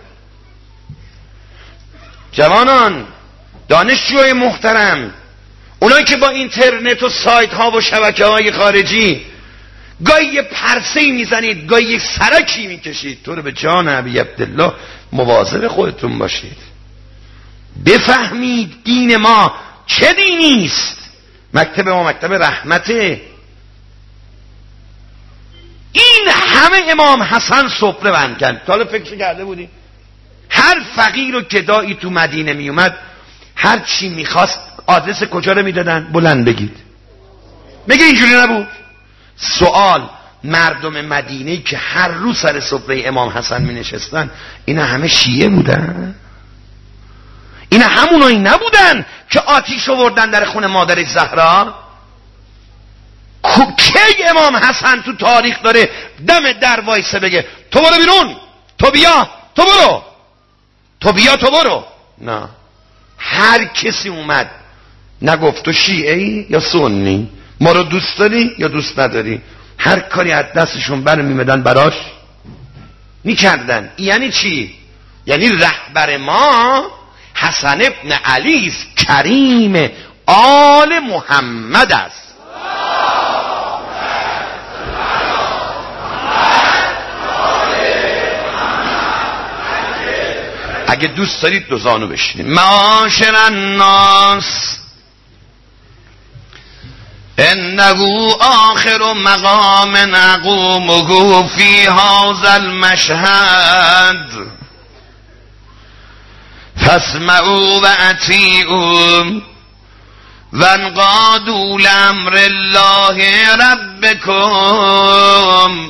جوانان، دانشجوی محترم، اونایی که با اینترنت و سایت ها و شبکه های خارجی گاهی یه پرسه‌ای میزنید، گاهی یک سرکی میکشید، تو رو به جان ابی عبدالله مواظب خودتون باشید. بفهمید دین ما چه دینی است. مکتب ما مکتب رحمته. این همه امام حسن سفره بند کرد. تا حالا فکر کرده بودی؟ هر فقیر و گدایی تو مدینه میومد، هر چی میخواست آدرس کجا رو میدادن؟ بلند بگید. مگه اینجوری نبود؟ سوال، مردم مدینه‌ای که هر روز سر سفره امام حسن می نشستن، اینا همه شیعه بودن؟ اینا همونایی نبودن که آتیش آوردن در خونه مادر زهرا؟ کی امام حسن تو تاریخ داره دم در وایسه بگه تو برو بیرون، تو بیا، تو برو، تو بیا، تو برو؟ نه، هر کسی اومد نگفت تو شیعه‌ای یا سنی، ما رو دوست داری یا دوست نداری، هر کاری از دستشون برمی‌آمدن براش میکردن. یعنی چی؟ یعنی رهبر ما حسن ابن علی است، کریم آل محمد است. اگه دوست دارید دو زانو بشینید. معاشر الناس انه آخر مقام نقومه فی هذا المشهد فاسمعوا و اطیعوا وانقادوا لامر الله ربکم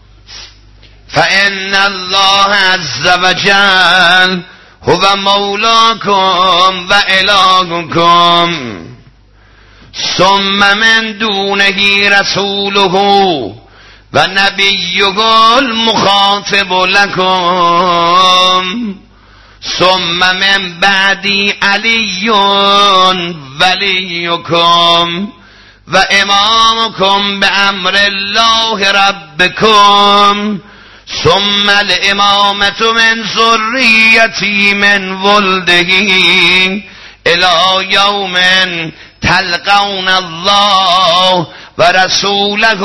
فان الله عز وجل هو مولاکم و الهکم ثم من دونه رسوله و نبیه المخاطب لکم ثم من بعدی علی ولیکم و امامکم به امر الله ربکم ثم الامامت من ذریتی من ولده الی یوم تلقون الله و رسوله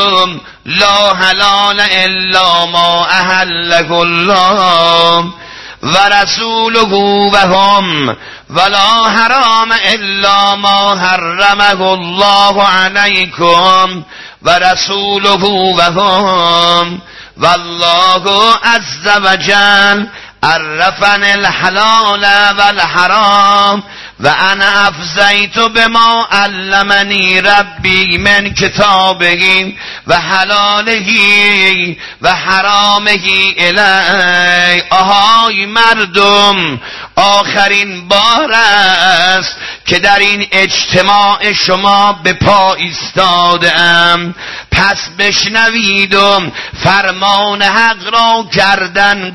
لا حلال الا ما احله الله و رسوله و هم ولا حرام الا ما حرمه الله علیکم و رسوله و هم والله عز وجل عرفن الحلال والحرام و انا افزیت بما علمنی ربی من کتابه و حلاله و حرامه الی. آهای مردم، آخرین بار است که در این اجتماع شما به پا ایستادم، پس بشنوید فرمان حق را گردن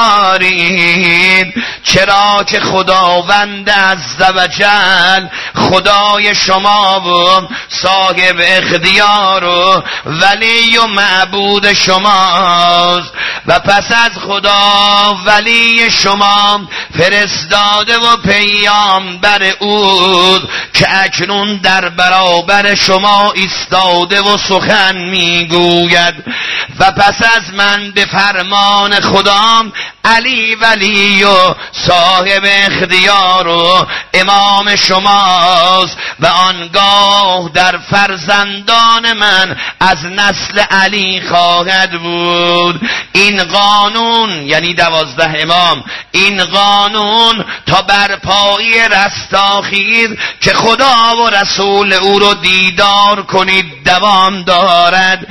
گذارید، چرا که خداوند عزوجل خدای شما و صاحب اختیار و ولی و معبود شماست و پس از خدا ولی شما فرستاده و پیامبر او که اکنون در برابر شما ایستاده و سخن میگوید و پس از من به فرمان خدا علی ولی و صاحب اختیار و امام شماست و آنگاه در فرزندان من از نسل علی خواهد بود. این قانون یعنی 12 امام، این قانون تا برپایی رستاخیز که خدا و رسول او رو دیدار کنید دوام دارد.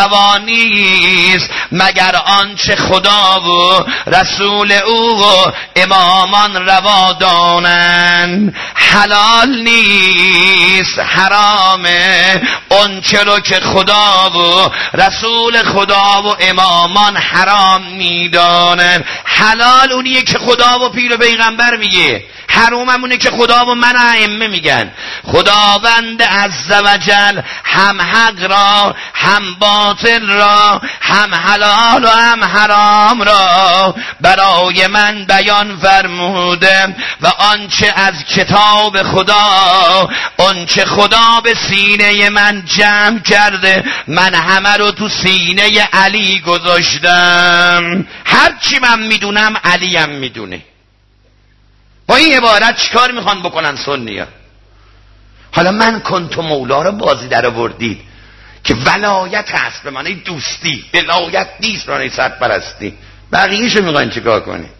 روانی است مگر آنچه خدا و رسول او و امامان روا دانند. حلال نیست نیست، حرامه. اون چرا که خدا و رسول خدا و امامان حرام میدانن. حلال اونیه که خدا و پیر و پیغمبر میگه، حرام همونه که خدا و من ائمه میگن. خداوند عزوجل هم حق را هم باطل را، هم حلال و هم حرام را برای من بیان فرموده و آنچه از کتاب خدا، آنچه خدا به سینه من جمع کرده، من همه رو تو سینه علی گذاشتم. هرچی من میدونم علی هم میدونه. با این عبارت چیکار میخوان بکنن سنی‌ها؟ حالا من کنت مولا رو بازی در آوردید که ولایت هست به معنی دوستی، ولایت نیست به معنی سرپرستی. بقیه‌شو میخواین چیکار کنی؟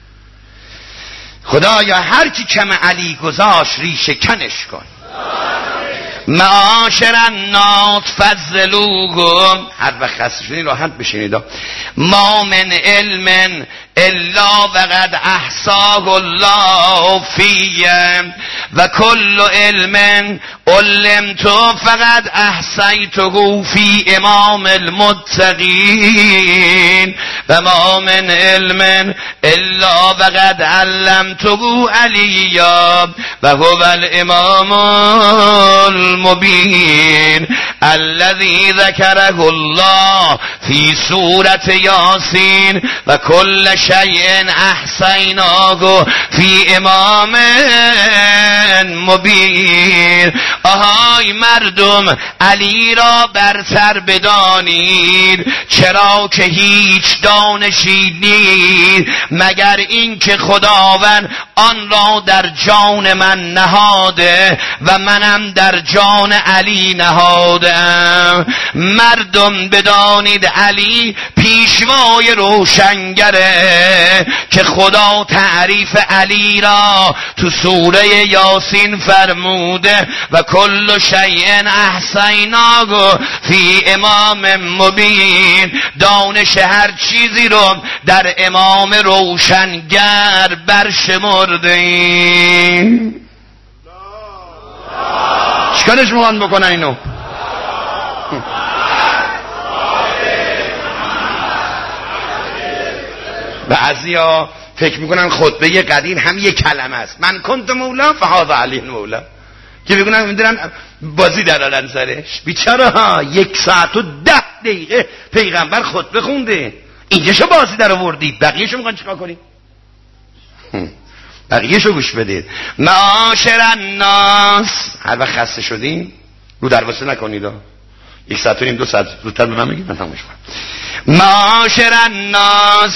خدایا هر کی کم علی گذاشت ریشه کنش کن. معاشر الناس فضلوهم. هر وقت خسته شدین راحت بشینید. ما من علم الا وقد احصاه الله فیه و کل علم علمت فقد احصیته فی امام المتقین و ما من علم الا وقد علمته علیا و هو الامام المبین الذي ذكره الله في سورة یاسین و کل شیء احصیناه فی امام مبین. آهای مردم، علی را برتر بدانید، چرا که هیچ دانشی نیست مگر این که خداوند آن را در جان من نهاده و منم در جان علی نهادم. مردم بدانید علی پیشوای روشنگره که خدا تعریف علی را تو سوره یاسین فرموده و کل شیء احصیناه فی امام مبین. دانش هر چیزی رو در امام روشنگر برشمرده ایم. چیکارش میخوان بکنن اینو؟ بعضیا فکر میکنن خطبه قدیر هم یک کلمه است، من کنت مولا فهذا علی مولا، که بگونن میدونن بازی درارن سرش. بیچاره ها 1 ساعت و 10 دقیقه پیغمبر خطبه خونده، اینجاشو بازی در آوردید، بقیهشو میخوان چیکار کنید؟ بقیهشو گوش بدید. معاشر الناس، هر وقت خسته شدین رو درواسه نکنید، 1 ساعت و نیم 2 ساعت زودتر به من بگید من تمومش کنم. معاشر الناس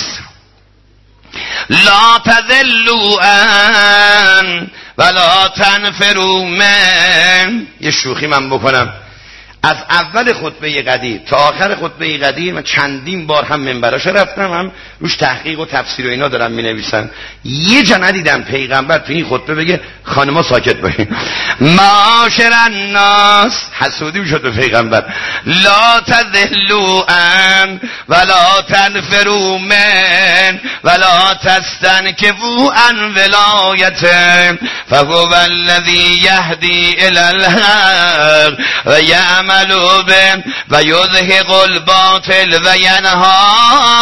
لا تذلوا ان ولا تنفروا من. یه شوخی من بکنم. از اول خطبه قدیر تا آخر خطبه قدیر من چندین بار هم منبراش رفتم، هم روش تحقیق و تفسیر و اینا دارم می نویسن. یه جا ندیدم پیغمبر تو این خطبه بگه خانما ساکت باشین. معاشر الناس، حسودی میشد به پیغمبر. لا تذلوا ان ولا تنفروا من ولا تستنكفوا عن ولایته فهو الذی یهدی الی الحق و یعمل به و یذهب الباطل و ینها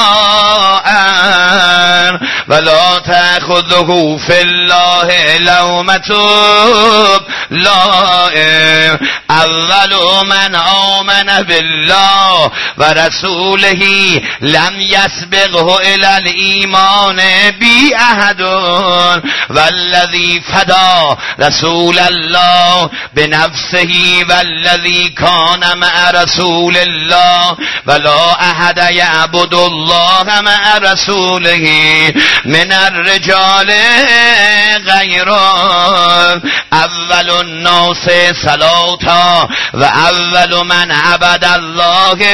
عن ولا تأخذه فی الله لومة لائم. اول من آمن بالله و رسوله لم یسبقه الی الایمان بی احد والذی فدا رسول الله بنفسه والذی کان مع رسول الله ولا احد یعبد الله مع رسوله من الرجال غیره. اول الناس صلاتا و اول من عبد الله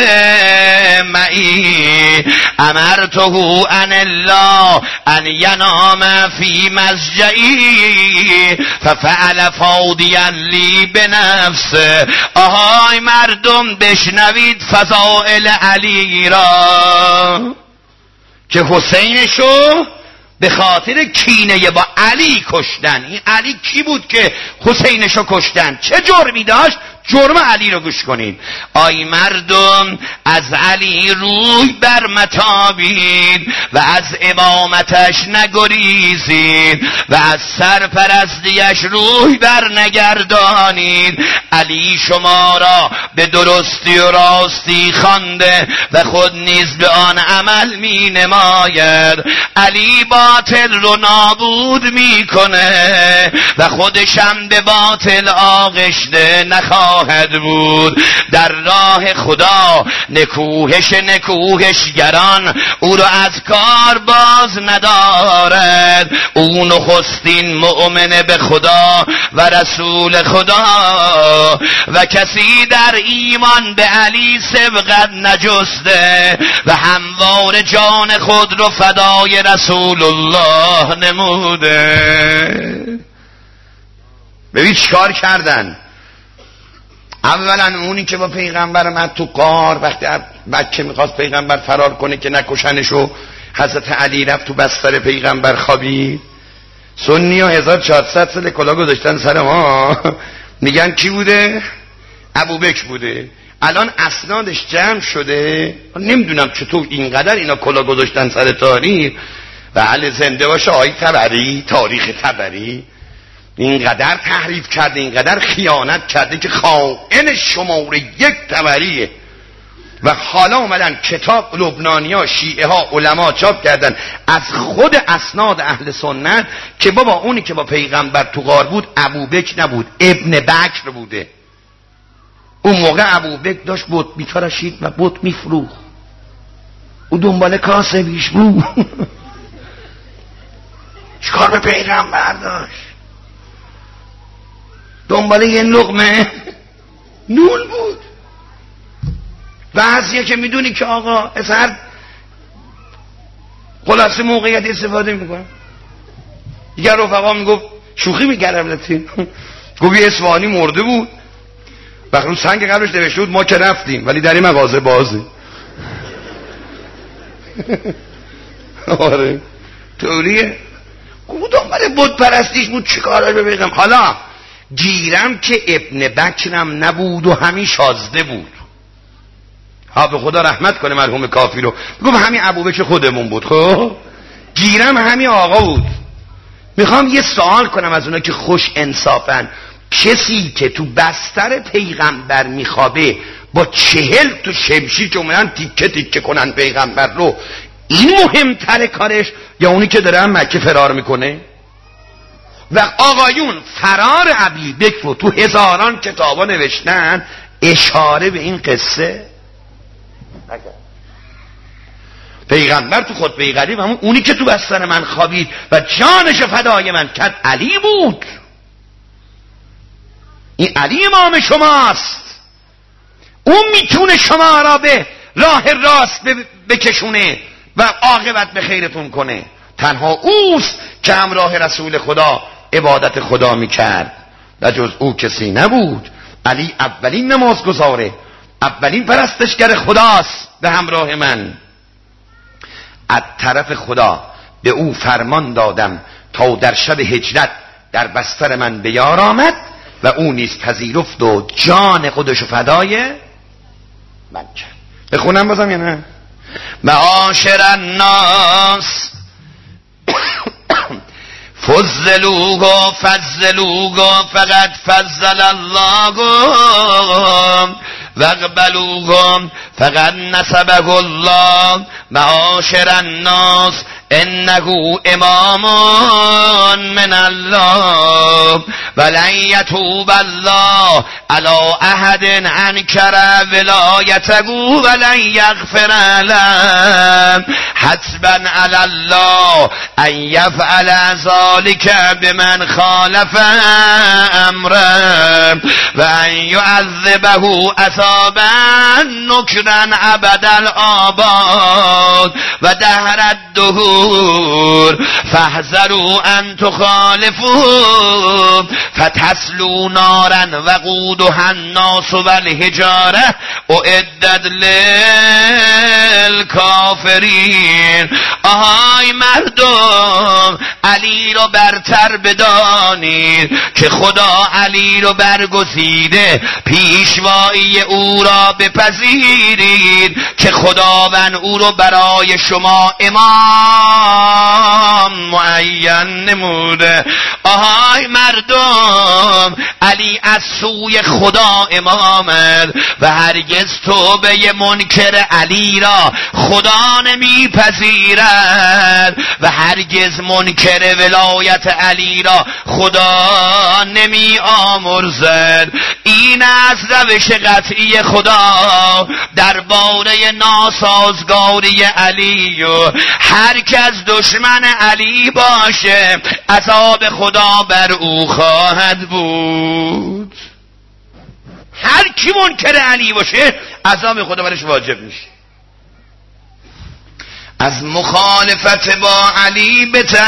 معی امرته ان الله ان ینام فی مضجعی ففعل فاضیا لی بنفسه. آهای مردم بشنوید فضائل علی را که حسینشو به خاطر کینه با علی کشتن. این علی کی بود که حسینشو کشتن؟ چه جرمی داشت؟ جرم علی رو گوش کنید. آی مردم از علی روی بر متابید و از امامتش نگریزید و از سرپرستیش روی بر نگردانید. علی شما را به درستی و راستی خوانده و خود نیز به آن عمل می نماید. علی باطل رو نابود می کنه و خودشم به باطل آغشته نخواهد بود. در راه خدا نکوهشگران او را از کار باز ندارد. او نخستین مؤمن به خدا و رسول خدا و کسی در ایمان به علی سبقت نجسته و هموار جان خود رو فدای رسول الله نموده. ببین چیکار کردن. اولا اونی که با پیغمبر اومد تو غار، وقتی مکه میخواست پیغمبر فرار کنه که نکشنشو، حضرت علی رفت تو بستر پیغمبر خوابید. سنی ها 1400 سال کلاه گذاشتن سر ما، میگن کی بوده؟ ابوبکر بوده. الان اسنادش جمع شده، نمیدونم چطور اینقدر اینا کلاه گذاشتن سر تاریخ. و علی زنده باشه آی طبری، تاریخ طبری اینقدر تحریف کرده، اینقدر خیانت کرده که خائن شماره 1 طبریه. و حالا اومدن کتاب لبنانی ها، شیعه ها، علما چاپ کردن از خود اسناد اهل سنت که بابا اونی که با پیغمبر تو غار بود ابوبکر نبود، ابن بکر بوده. اون موقع ابوبکر داشت بت میتراشید و بت میفروخت، او دنبال کاسه بیش بود. چیکار به پیغمبر داشت؟ دنبال یه لقمه نون بود. بعضیه که میدونی که آقا اصلا خلاصه موقعیت استفاده میکنه. یه رفقا میگفت شوخی میکردم لطفی، گفت یه اصفهانی مرده بود، وقت رو سنگ قبرش نوشته بود ما که رفتیم ولی در این مغازه بازه. آره طوریه. گفت دنبال بت پرستیش بود، چیکارش بگم. حالا گیرم که ابن بکرم نبود و همین شازده بود. ها به خدا رحمت کنه مرحوم کافی رو. گفت همین ابوبکر خودمون بود. خب گیرم همین آقا بود. میخوام یه سوال کنم از اونا که خوش انصافن، کسی که تو بستر پیغمبر میخوابه با 40 تا شمشیر که اومدن تیکه تیکه کنن پیغمبر رو، این مهمتره کارش یا اونی که داره مکه فرار میکنه؟ و آقایون فرار ابوبکر رو تو هزاران کتابا نوشتن، اشاره به این قصه پیغمبر تو خطبه غریب همون اونی که تو بستر من خوابید و جانش فدای من کرد علی بود. این علی امام شماست، اون میتونه شما را به راه راست بکشونه و عاقبت به خیرتون کنه. تنها اوست که همراه رسول خدا عبادت خدا میکرد و جز او کسی نبود. علی اولین نمازگزاره، اولین پرستشگر خداست به همراه من. از طرف خدا به او فرمان دادم تا در شب هجرت در بستر من به یار آمد و او نیز پذیرفت و جان خودش فدای من کرد. بخونم بازم یا نه؟ معاشر الناس فضلوه فقد فضل الله واقبلوهم فقد نسبه الله. معاشر الناس انه امام من الله ولن یتوب الله علی احد انکر ولایته ولن یغفر له. حسبا علی الله ان یفعل ذلك بمن خالف امره و ان یعذبه عذابا نکرا ابد الآباد و دهر الدهور فاحذروا ان تخالفوا فتسلوا نارا وقودها الناس والحجاره اعدت للکافرین. آهای مردم، علی رو برتر بدانید که خدا علی رو برگزیده، پیشوایی او را بپذیرید که خداوند او رو برای شما امام معین نموده. آهای مردم، علی از سوی خدا امامد و هرگز توبه منکر علی را خدا نمیپذیرد و هرگز منکر ولایت علی را خدا نمی آمرزد. این از روش قطعی خدا درباره ناسازگاری علی و هر کس دشمن علی باشه عذاب خدا بر او خواهد بود. هر کی منکر علی باشه عذاب خدا برش واجب میشه. از مخالفت با علی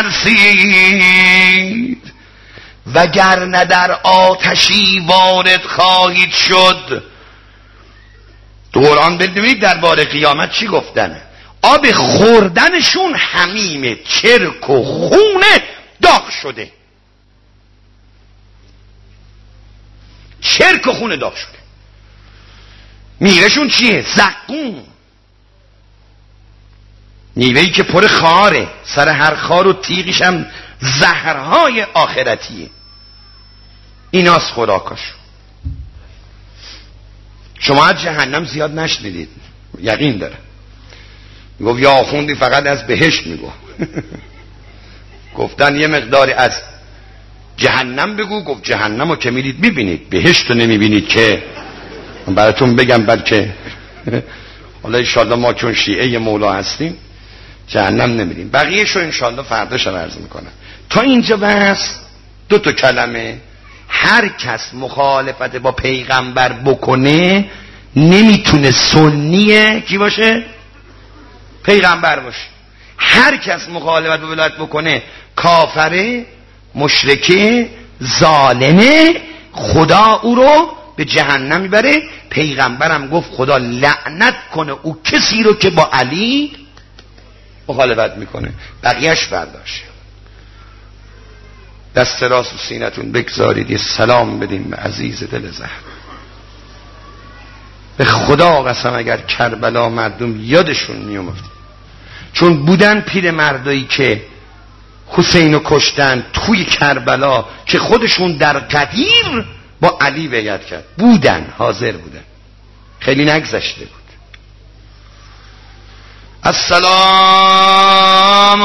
بترسید وگرنه در آتشی وارد خواهید شد. تو قرآن بدونید درباره قیامت چی گفتن؟ آب خوردنشون حمیمه، چرک و خونه داغ شده. چرک و خونه داغ شده. میوهشون چیه؟ زقوم، میوهی که پر خاره، سر هر خار و تیغش هم زهرهای آخرتیه. ایناست خداکاش. شما از جهنم زیاد نشنیدید، یقین داره. میگفت یا آخوندی فقط از بهشت میگو. گفتن یه مقداری از جهنم بگو. گفت جهنم رو که میدید میبینید، بهشت رو نمیبینید که. براتون بگم بلکه حالا انشالله ما چون شیعه مولا هستیم جهنم نمیدیم، بقیه شو انشالله فرداش عرض میکنم. تا اینجا بس دو تا کلمه. هر کس مخالفت با پیغمبر بکنه نمیتونه سنیه کی باشه؟ پیغمبر باشه. هر کس مخالفت با ولایت بکنه کافره، مشرکه، ظالمه، خدا او رو به جهنم میبره. پیغمبرم گفت خدا لعنت کنه او کسی رو که با علی مخالفت میکنه. بقیهش برداشت. دست راست و سینتون بگذارید یه سلام بدیم به عزیز دل زهرا. به خدا قسم اگر کربلا مردم یادشون میومد، چون بودن پیر مردایی که حسینو کشتن توی کربلا که خودشون در قدیر با علی بیعت کرد، بودن، حاضر بودن، خیلی نگذشته بود. السلام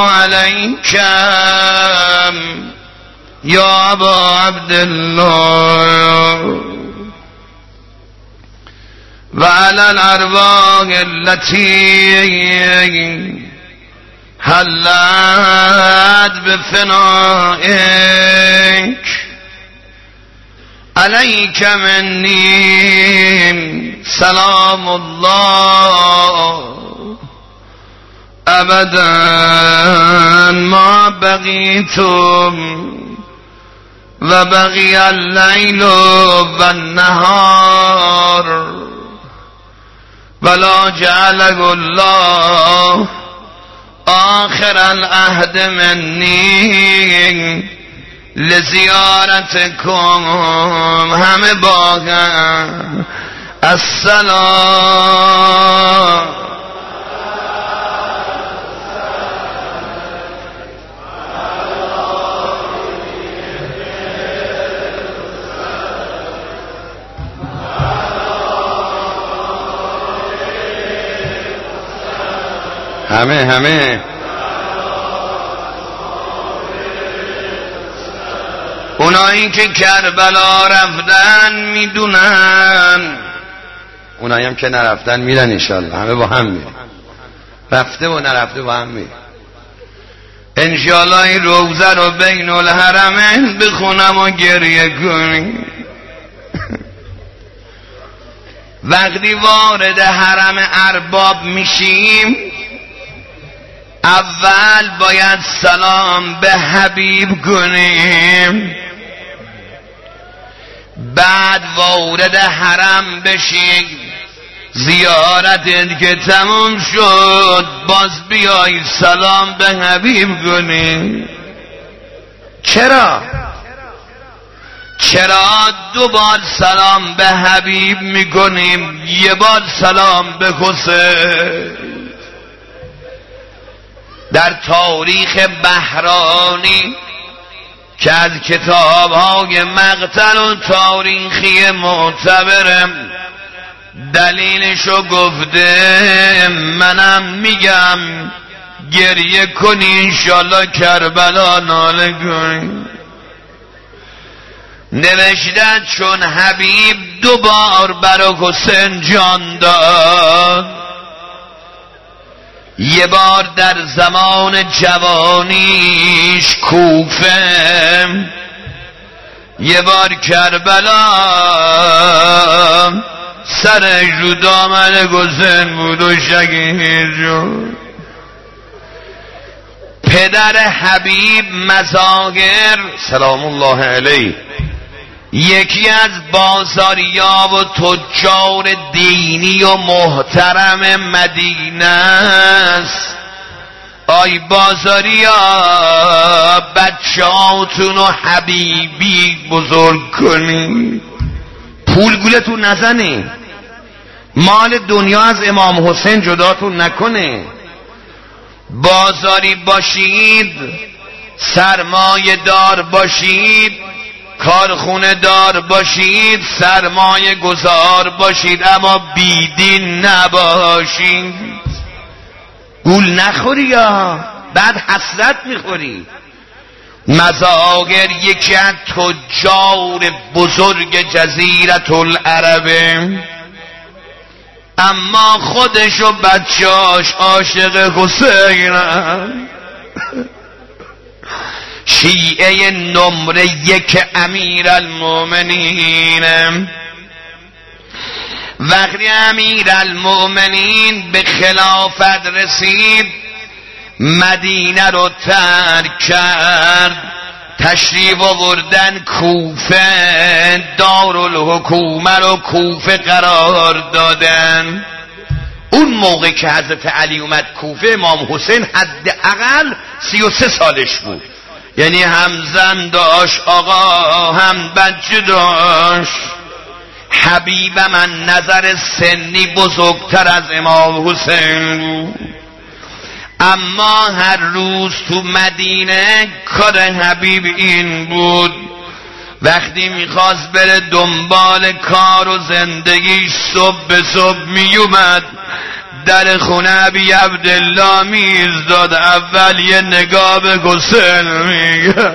علیکم یا ابا عبدالله و علی الارواح التي حلت بفنائک علیک منی سلام الله ابدا ما بقیتم و بقی اللیل و النهار ولا جعله الله آخر العهد منی لزیارتکم. همه باقی السلام همه اونایی که کربلا رفتن میدونن، اونایی هم که نرفتن میرن انشالله. همه با هم میرن، رفته و نرفته با هم میرن انشالله. این روزه رو بین الحرمین بخونم و گریه کنیم. وقتی وارد حرم ارباب میشیم اول باید سلام به حبیب کنیم، بعد وارد حرم بشیم، زیارت که تموم شد باز بیای سلام به حبیب کنیم. چرا 2 بار سلام به حبیب میکنیم، 1 بار سلام به حسین؟ در تاریخ بهرانی که از کتاب‌های مقتل و تاریخی معتبرم دلیلشو گفته، منم میگم گریه کنی انشالله کربلا ناله کنی. نوشتن چون حبیب 2 بار برای حسین جان داد، 1 بار در زمان جوانیش کوفه، 1 بار کربلا، سرش رو دامن حسین بود و شهید شد. پدر حبیب مظاهر سلام الله علیه یکی از بازاریا و تجار دینی و محترم مدینه است. آی بازاریا، بچه هاتون و حبیبی بزرگ کنی، پول گولتون نزنی، مال دنیا از امام حسین جداتون نکنه. بازاری باشید، سرمایه دار باشید، کارخونه دار باشید، سرمایه گذار باشید، اما بیدین نباشید. گول نخوری یا بعد حسرت میخوری. مظاهر یکی از تجار بزرگ جزیره العربه، اما خودش و بچه‌اش عاشق حسینن. شیعه نمره 1 امیرالمومنین. وقتی امیرالمومنین به خلافت رسید مدینه رو ترک کرد، تشریف آوردن کوفه، دارالحکومه رو کوفه قرار دادن. اون موقع که حضرت علی اومد کوفه امام حسین حداقل 33 سالش بود، یعنی هم زن داشت آقا هم بچه داشت. حبیب من نظر سنی بزرگتر از امام حسین بود، اما هر روز تو مدینه کار حبیب این بود وقتی میخواست بره دنبال کار و زندگیش صبح به صبح میومد در خونه ابی عبدالله میزداد، اول یه نگاه به حسین میگه.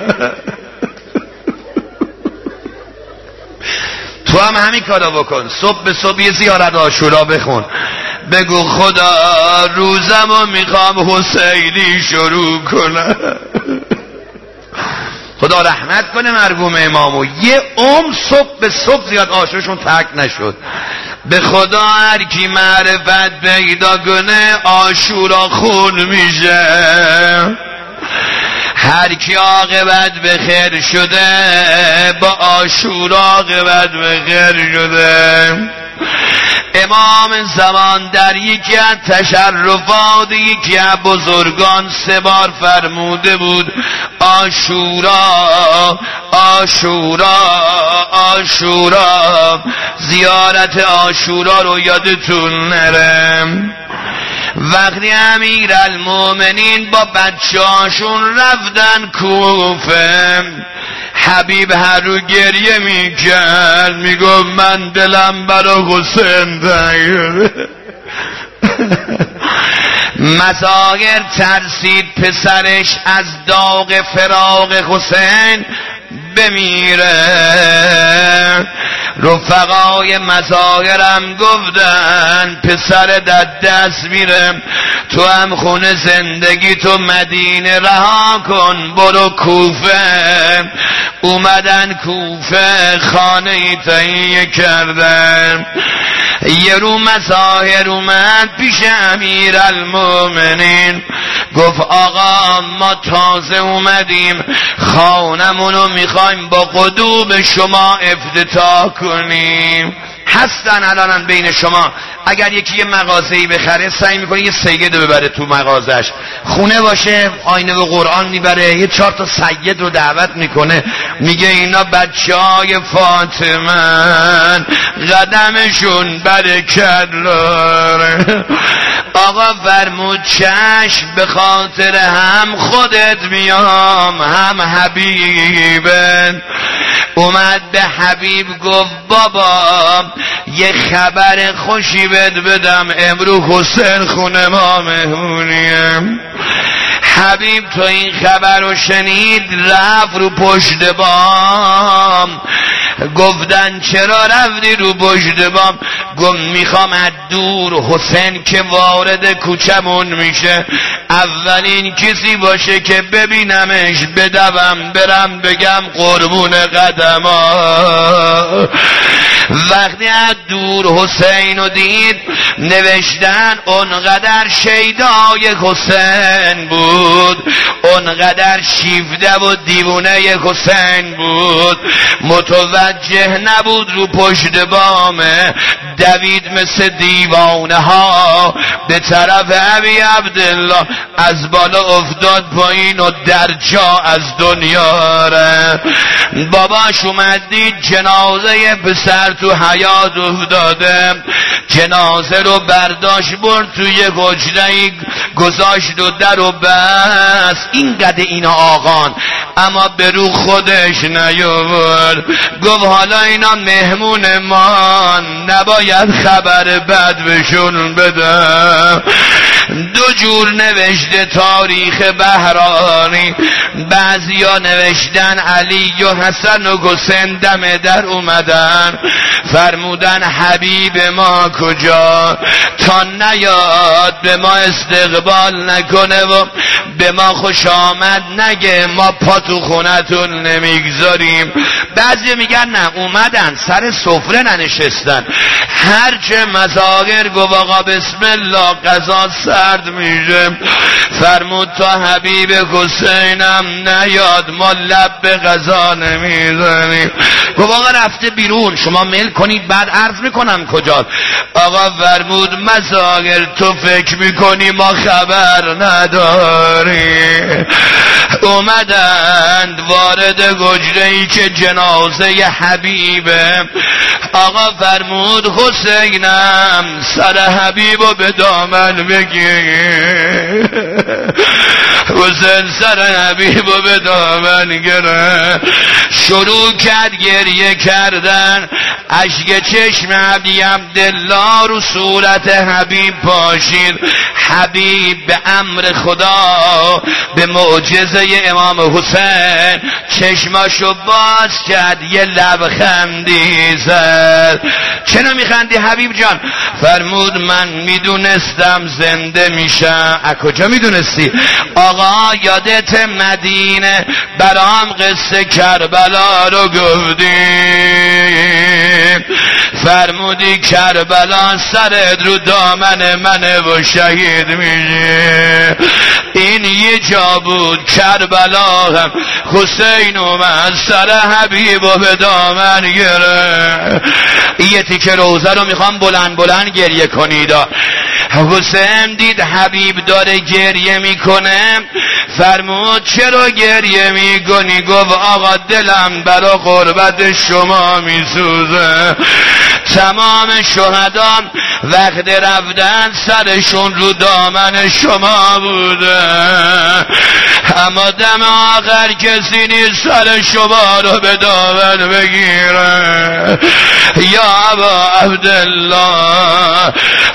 تو هم همین کارا بکن، صبح به صبح یه زیارت عاشورا بخون، بگو خدا روزمو میخوام حسینی شروع کنم. خدا رحمت کنه مرحوم امامو، یه صبح به صبح زیاد عاشقشون ترک نشد. به خدا هر کی معرفت پیدا کنه عاشورا خون میشه. هر کی عاقبت به خیر شده با عاشورا عاقبت به خیر شده. امام زمان در یکی از تشرفات یکی از بزرگان 3 بار فرموده بود عاشورا عاشورا عاشورا، زیارت عاشورا رو یادتون نره. وقتی امیرالمومنین با بچه‌هاشون رفتن کوفه، حبیب هر رو گریه میکرد، میگفت من دلم برا حسین تنگ. مظاهر ترسید پسرش از داغ فراق حسین بمیره. رفقای مظاهرم گفتن پسر در دست میره، تو هم خونه زندگی تو مدینه رها کن برو کوفه. اومدن کوفه، خانه ای تهیه کردن. یه رو مظاهر اومد پیش امیرالمومنین، گفت آقا ما تازه اومدیم، خانمونو میخوایم با قدوم شما افتتاح کنیم. هستن الان بین شما اگر یکی یه مغازه‌ای بخره سعی میکنه یه سید رو ببره تو مغازش، خونه باشه آینه و قرآن میبره، یه 4 تا سید رو دعوت میکنه، میگه اینا بچهای فاطمه قدمشون برکت داره. آقا فرمود چشم، به خاطر هم خودت میام هم حبیبت. اومد به حبیب گفت بابا یه خبر خوشی بهت بدم، امروز حسین خونه ما مهمونیم. حبیب تو این خبر رو شنید رفت رو پشت بام. گفتن چرا رفتی رو پشت بام؟ گفت میخوام از دور حسین که وارد کوچمون میشه اولین کسی باشه که ببینمش بدوم برم بگم قربون قدما. وقتی از دور حسین رو دید نوشتن اونقدر شیدای حسین بود، اونقدر شیفته و دیوونه حسین بود، متوجه نبود رو پشت بامه، دوید مثل دیوانه ها به طرف ابی عبدالله، از بالا افتاد پایین و در جا از دنیا ره. باباش اومد دید جنازه پسر تو حیات افتاده، جنازه رو برداشت برد توی حجره گذاشت و در و بس. اینقدر اینا آقان، اما به رو خودش نیاورد. گفت حالا اینا مهمون ما، نباید خبر بد بهشون بدم. 2 جور نوشته تاریخ بهرانی، بعضیا نوشتن علی و حسن و حسین دم در اومدن، فرمودن حبیب ما کجا تا نیاد به ما استقبال نکنه و به ما خوش آمد نگه، ما پا تو خونتون نمیگذاریم. بعضی میگن نه اومدن سر سفره ننشستن، هرچه مظاهر گفت آقا بسم الله غذا سرد میشه. فرمود تا حبیب حسینم نیاد ما لب به غذا نمیزنیم. گفت آقا رفته بیرون شما میل کنید بعد عرض میکنم کجا. آقا فرمود مظاهر تو فکر میکنی ما خبر نداری. اومدند وارد حجره‌ای که جنازه حبیبه. آقا فرمود حسینم سر حبیبو به دامن بگیر. حسین سر حبیبو به دامن گره، شروع کرد گریه کردن، اشک چشم عبدی عبدالله رو صورت حبیب پاشید. حبیب به امر خدا به معجزه امام حسین چشماشو باز کرد، یه لبخندی زد. چرا میخندی حبیب جان؟ فرمود من میدونستم زنده میشم. از کجا میدونستی؟ آقا یادت مدینه برام قصه کربلا رو گفتی، فرمودی کربلا سرت رو دامن منه و شهید میشه. این یه جا بود کربلا هم حسین اومد سر حبیب و به دامن گره. یه تیکه روزه رو میخوام بلند بلند گریه کنید. حسین دید حبیب داره گریه میکنه، فرمود چرا گریه میکنی؟ گفت آقا دلم برا قربت شما میسوزه. تمام شهدا وقت رفتن سرشون رو دامن شما بوده، اما دم آخر کسی نیست سر شما رو به دامن بگیره. یا ابا عبدالله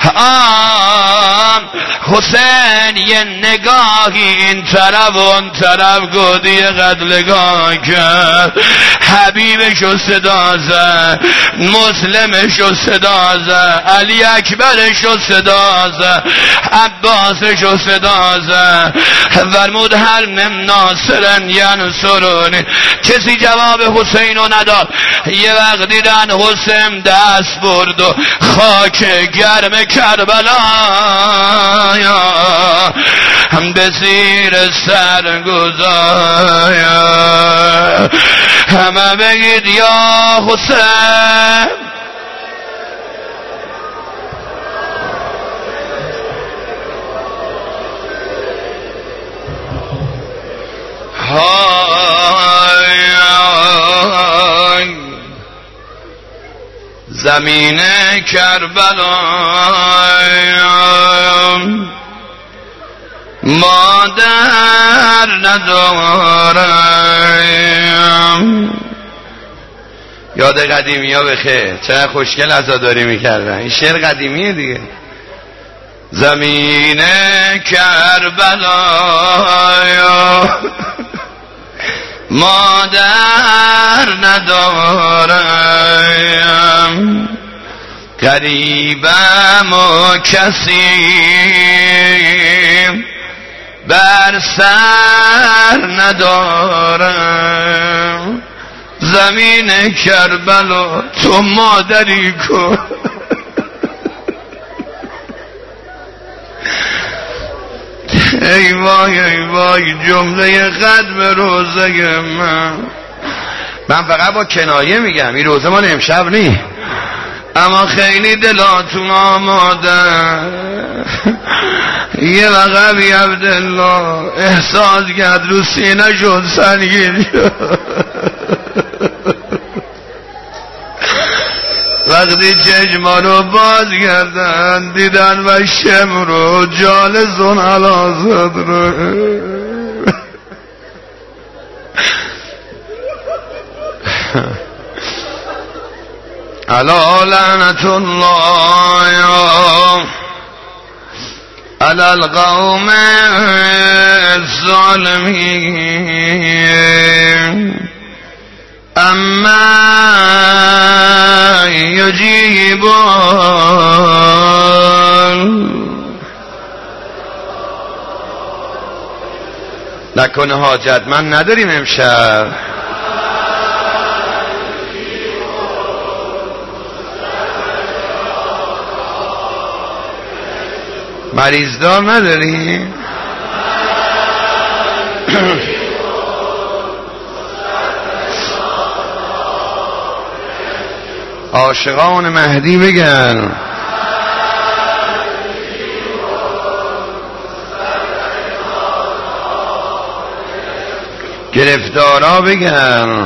حسین یه نگاهی این طرف و اون طرف گودی قتلگاه کرد. حبیبشو صدا زد، مسلمشو صدا زد، علی اکبرشو صدا زد، عباسشو صدا زد، فرمود هل من ناصرن ینصرونی. کسی جواب حسینو نداد. یه وقت دیدن حسین دست برد و خاک گرم کربلا هم به زیر سر گذار. همه بگید یا حسین. زمین کربلا مادر ندارم. یاد قدیمی ها بخیر، چقدر خوشگل عزاداری میکردن. این شعر قدیمیه دیگه. زمین کربلا مادر ندارم، غریبم و کسی بر سر ندارم. زمین کربلا تو مادری کن. ای وای ای وای جمله ختم روزه من فقط با کنایه میگم، این روزه مال امشب نی، اما خیلی دلاتون آماده. یه وقت بی عبدالله احساس کرد رو سینه شد سنگین شد. وقتی چشما رو باز کردن دیدن و شم رو جال زن علازد رو. الا لعنت الله علی القوم الظالمین اما یجیبون. نکنه حاجت من نداریم امشب. مریض دار نداریم؟ عاشقان مهدی بگن گرفتارا بگن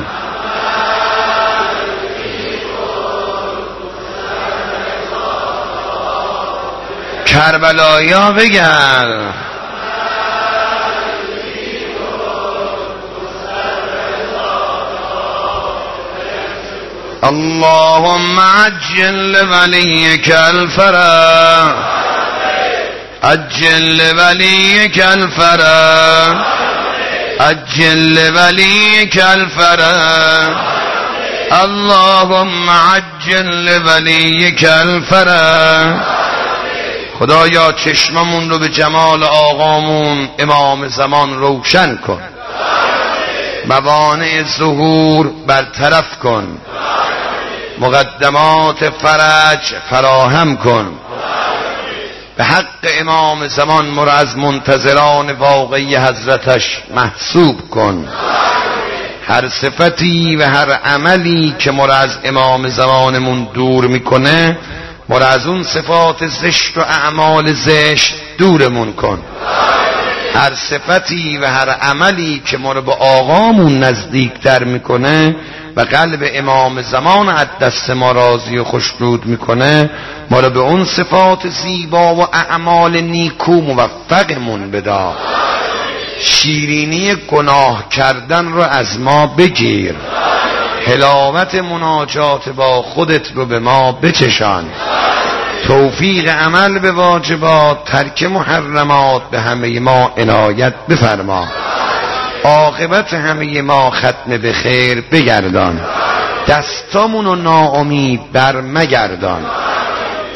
کربلایی ها بگن اللهم عجل لوليك الفرج، عجل لوليك الفرج، عجل لوليك الفرج، اللهم عجل لوليك الفرج. خدایا چشممون رو به جمال آقامون امام زمان روشن کن، موانع ظهور برطرف کن، مقدمات فرج فراهم کن. به حق امام زمان مرا از منتظران واقعی حضرتش محسوب کن. هر صفتی و هر عملی که مرا از امام زمانمون دور میکنه مرا از اون صفات زشت و اعمال زشت دورمون کن. هر صفتی و هر عملی که ما رو به آقامون نزدیکتر میکنه و قلب امام زمان از دست ما راضی و خوشنود میکنه ما رو به اون صفات زیبا و اعمال نیکو موفقمون بدا. شیرینی گناه کردن رو از ما بگیر، حلاوت مناجات با خودت رو به ما بچشان، توفیق عمل به واجبات، ترک محرمات به همه ما عنایت بفرما. عاقبت همه ما ختم به خیر بگردان، دستامونو ناامید بر مگردان.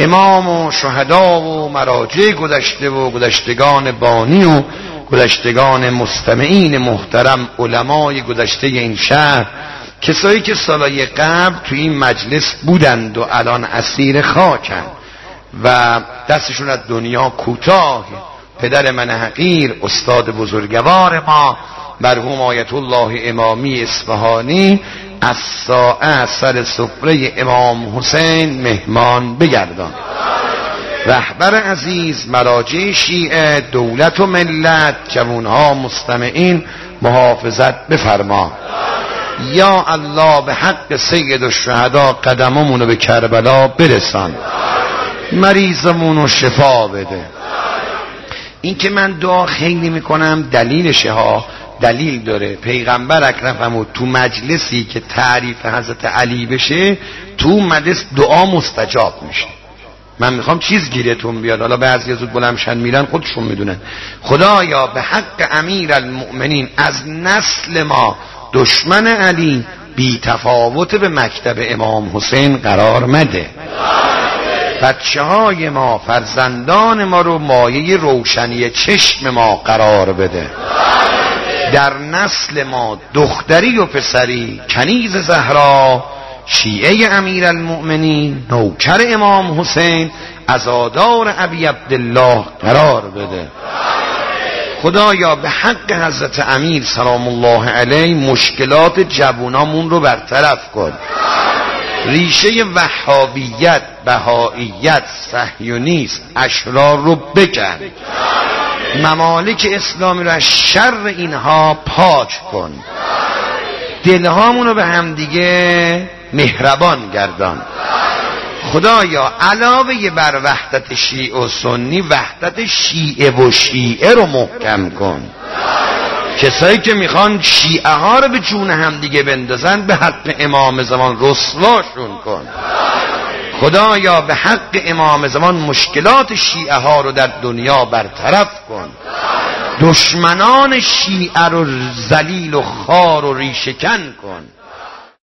امام و شهدا و مراجع گذشته و گذشتگان بانی و گذشتگان مستمعین محترم، علمای گذشته این شهر، کسایی که سالهای قبل تو این مجلس بودند و الان اسیر خاکند و دستشون از دنیا کوتاه. پدر من حقیر، استاد بزرگوار ما مرحوم آیت الله امامی اصفهانی، از ساعه سر سفره امام حسین مهمان بگردان. رهبر عزیز، مراجع شیعه، دولت و ملت، جوانها مستمعین، محافظت بفرما. یا الله به حق سید الشهدا قدممونو به کربلا برسان، مریضمونو شفا بده. این که من دعا خیلی میکنم دلیلشه ها، دلیل داره. پیغمبر اکرم فرمود تو مجلسی که تعریف حضرت علی بشه، تو مجلس دعا مستجاب میشه. من میخوام چیز گیرتون بیاد، حالا بعضی زود بلندشن میرن خودشون میدونن. خدایا به حق امیر المؤمنین از نسل ما دشمن علی بی تفاوت به مکتب امام حسین قرار مده. بچه های ما، فرزندان ما رو مایه روشنی چشم ما قرار بده. در نسل ما دختری و پسری، کنیز زهرا، شیعه امیر المؤمنین، نوکر امام حسین، عزادار ابی عبدالله قرار بده. خدایا به حق حضرت امیر سلام الله علیه مشکلات جوانامون رو برطرف کن. ریشه وهابیت، بهائیت، صهیونیست، اشرار رو بکن. ممالک اسلامی رو از شر اینها پاک کن. دلهامون رو به همدیگه مهربان گردان. خدایا علاوه بر وحدت شیعه و سنی، وحدت شیعه و شیعه رو محکم کن. کسایی که میخوان شیعه ها رو به جون همدیگه بندازن، به حق امام زمان رسواشون کن. خدایا به حق امام زمان مشکلات شیعه ها رو در دنیا برطرف کن. دشمنان شیعه رو ذلیل و خوار و ریشه‌کن کن.